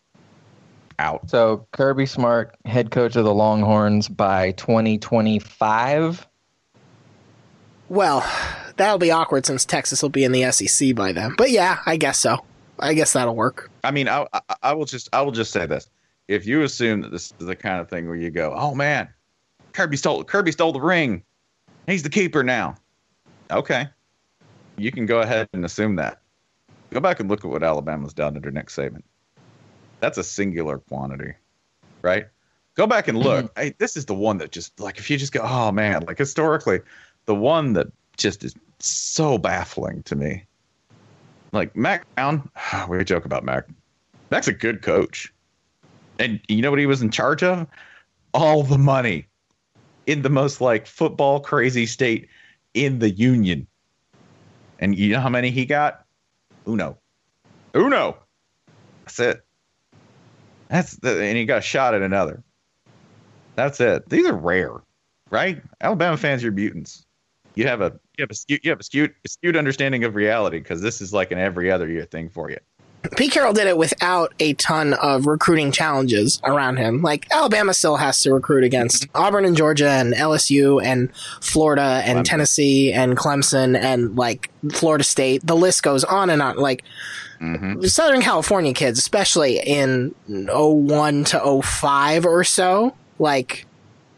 Out. So Kirby Smart, head coach of the Longhorns by twenty twenty-five. Well, that'll be awkward since Texas will be in the S E C by then. But yeah, I guess so. I guess that'll work. I mean, I, I, I will just, I will just say this: if you assume that this is the kind of thing where you go, "Oh man, Kirby stole, Kirby stole the ring. He's the keeper now." Okay, you can go ahead and assume that. Go back and look at what Alabama's done under Nick Saban. That's a singular quantity, right? Go back and look. Mm-hmm. Hey, this is the one that just, like, if you just go, oh man, like historically, the one that just is so baffling to me. Like Mac Brown, we joke about Mac. Mac's a good coach. And you know what he was in charge of? All the money in the most like football crazy state in the union. And you know how many he got? Uno. Uno. That's it. That's the, and he got shot at another. That's it. These are rare, right? Alabama fans, you're mutants. You have a you have a skewed you have a skewed, a skewed understanding of reality because this is like an every other year thing for you. Pete Carroll did it without a ton of recruiting challenges around him. Like, Alabama still has to recruit against mm-hmm. Auburn and Georgia and L S U and Florida and Clemson. Tennessee and Clemson and, like, Florida State. The list goes on and on. Like, mm-hmm. Southern California kids, especially in oh one to oh five or so, like,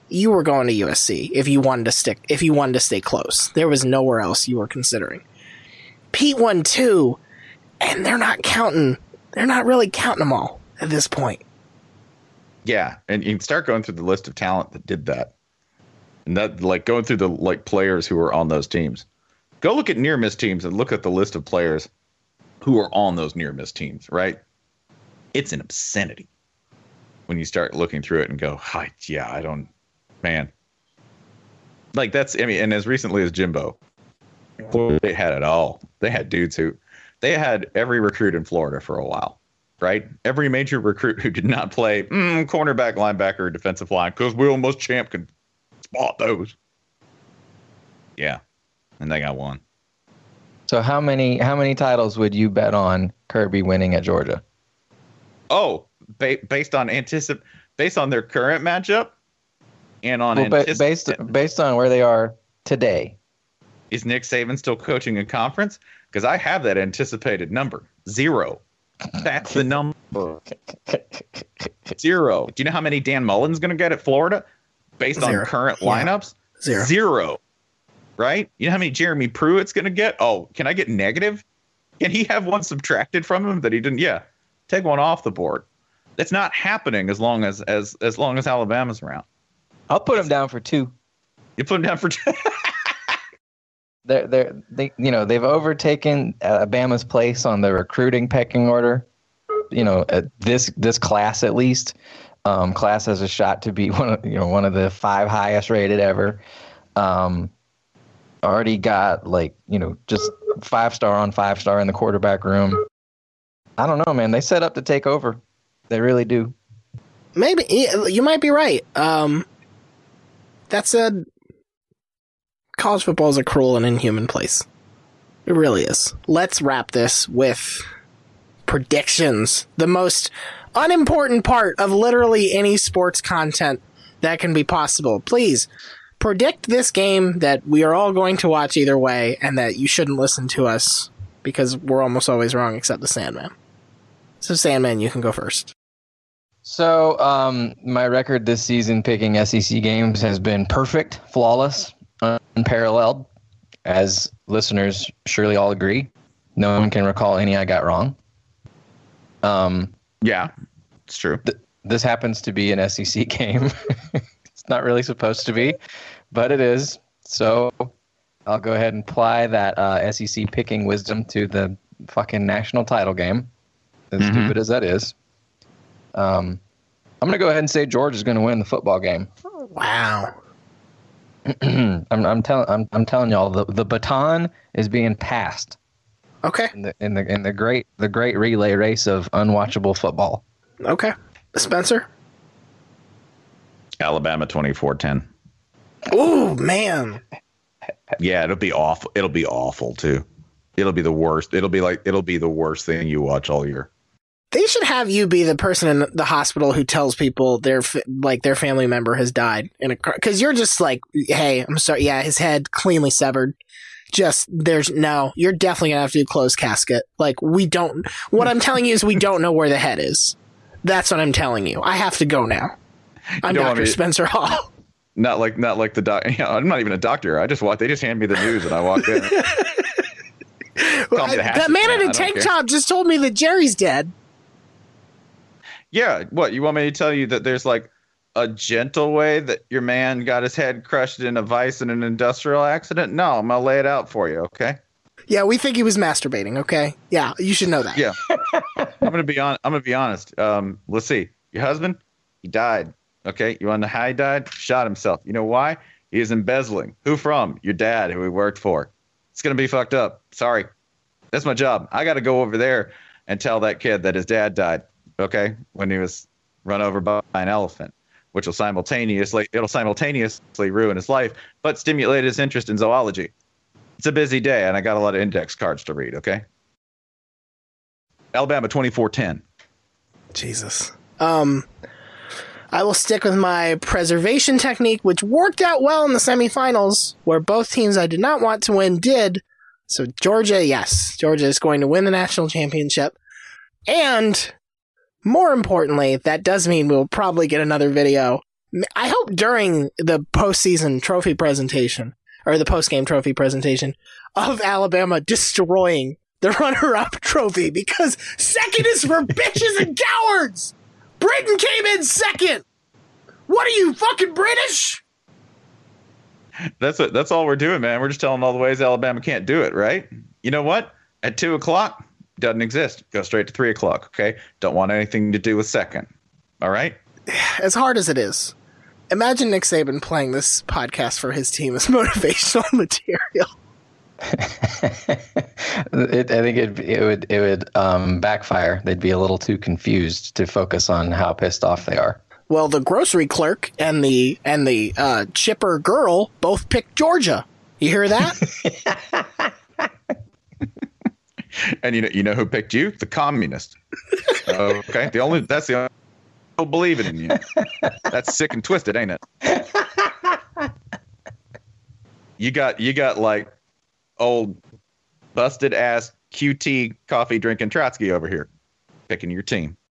you were going to U S C if you wanted to stick, if you wanted to stay close. There was nowhere else you were considering. Pete won two, and they're not counting. They're not really counting them all at this point. Yeah, and you can start going through the list of talent that did that, and that like going through the like players who were on those teams. Go look at near miss teams and look at the list of players who are on those near miss teams. Right, it's an obscenity when you start looking through it and go, Hi, yeah, I don't, man. Like that's, I mean, and as recently as Jimbo, they had it all. They had dudes who, they had every recruit in Florida for a while, right? Every major recruit who did not play mm, cornerback, linebacker, defensive line, because we almost champ can spot those. Yeah, and they got one. So how many how many titles would you bet on Kirby winning at Georgia? Oh, ba- based on anticip- based on their current matchup, and on well, ba- anticip- based based on where they are today. Is Nick Saban still coaching a conference? Because I have that anticipated number zero. That's the number. Zero. Do you know how many Dan Mullen's going to get at Florida based Zero. on current Yeah. lineups? Zero. Zero. Right? You know how many Jeremy Pruitt's going to get? Oh, can I get negative? Can he have one subtracted from him that he didn't? Yeah. Take one off the board. That's not happening as long as as as long as Alabama's around. I'll put him down for two. You put him down for two. They're, they're, they, you know, they've overtaken Alabama's place on the recruiting pecking order. You know, uh, this this class at least, um, class has a shot to be one of you know one of the five highest rated ever. Um, already got like you know just five star on five star in the quarterback room. I don't know, man. They set up to take over. They really do. Maybe you might be right. Um, that said, college football is a cruel and inhuman place. It really is. Let's wrap this with predictions. The most unimportant part of literally any sports content that can be possible. Please predict this game that we are all going to watch either way, and that you shouldn't listen to us because we're almost always wrong except the Sandman. So Sandman, you can go first. So um, my record this season picking S E C games has been perfect, flawless, unparalleled, as listeners surely all agree. No one can recall any I got wrong. Um, Yeah, it's true. th- this happens to be an S E C game. It's not really supposed to be, but it is. So I'll go ahead and apply that uh, S E C picking wisdom to the fucking national title game, as Mhm. stupid as that is. Um, I'm going to go ahead and say George is going to win the football game. Wow. I'm, I'm telling I'm, I'm telling y'all the, the baton is being passed Okay. in the in the in the great the great relay race of unwatchable football. Okay. Spencer? Alabama twenty-four ten. Ooh, man. Yeah, it'll be awful. It'll be awful too. It'll be the worst. It'll be like it'll be the worst thing you watch all year. They should have you be the person in the hospital who tells people their fa- like their family member has died in a car, because you're just like, hey, I'm sorry, yeah, his head cleanly severed. Just there's no, you're definitely gonna have to do closed casket. Like we don't. What I'm telling you is we don't know where the head is. That's what I'm telling you. I have to go now. I'm don't want Doctor me- Spencer Hall. Not like not like the doc. You know, I'm not even a doctor. I just walk. They just hand me the news and I walk in. Call me the that hatchet man man, in I a don't tank care. top just told me that Jerry's dead. Yeah, what you want me to tell you that there's like a gentle way that your man got his head crushed in a vice in an industrial accident? No, I'm gonna lay it out for you. Okay. Yeah, we think he was masturbating. Okay. Yeah, you should know that. Yeah. I'm gonna be on. I'm gonna be honest. Um, let's see. Your husband, he died. Okay. You want to know how he died? Shot himself. You know why? He was embezzling. Who from? Your dad, who he worked for. It's gonna be fucked up. Sorry. That's my job. I got to go over there and tell that kid that his dad died. Okay, when he was run over by an elephant, which will simultaneously it'll simultaneously ruin his life, but stimulate his interest in zoology. It's a busy day, and I got a lot of index cards to read. Okay. Alabama twenty-four ten. Jesus. Um, I will stick with my preservation technique, which worked out well in the semifinals, where both teams I did not want to win did. So Georgia, yes, Georgia is going to win the national championship. And more importantly, that does mean we'll probably get another video I hope during the postseason trophy presentation, or the postgame trophy presentation, of Alabama destroying the runner-up trophy, because second is for bitches and cowards! Britain came in second! What are you, fucking British? That's it. That's all we're doing, man. We're just telling all the ways Alabama can't do it, right? You know what? At two o'clock, doesn't exist. Go straight to three o'clock, okay? Don't want anything to do with second. All right? As hard as it is, imagine Nick Saban playing this podcast for his team as motivational material. it, I think it, it would it would um, backfire. They'd be a little too confused to focus on how pissed off they are. Well, the grocery clerk and the and the uh, chipper girl both picked Georgia. You hear that? And you know, you know who picked you? The communist. Okay, the only that's the only people believing in you. That's sick and twisted, ain't it? You got you got like old busted ass Q T coffee drinking Trotsky over here picking your team.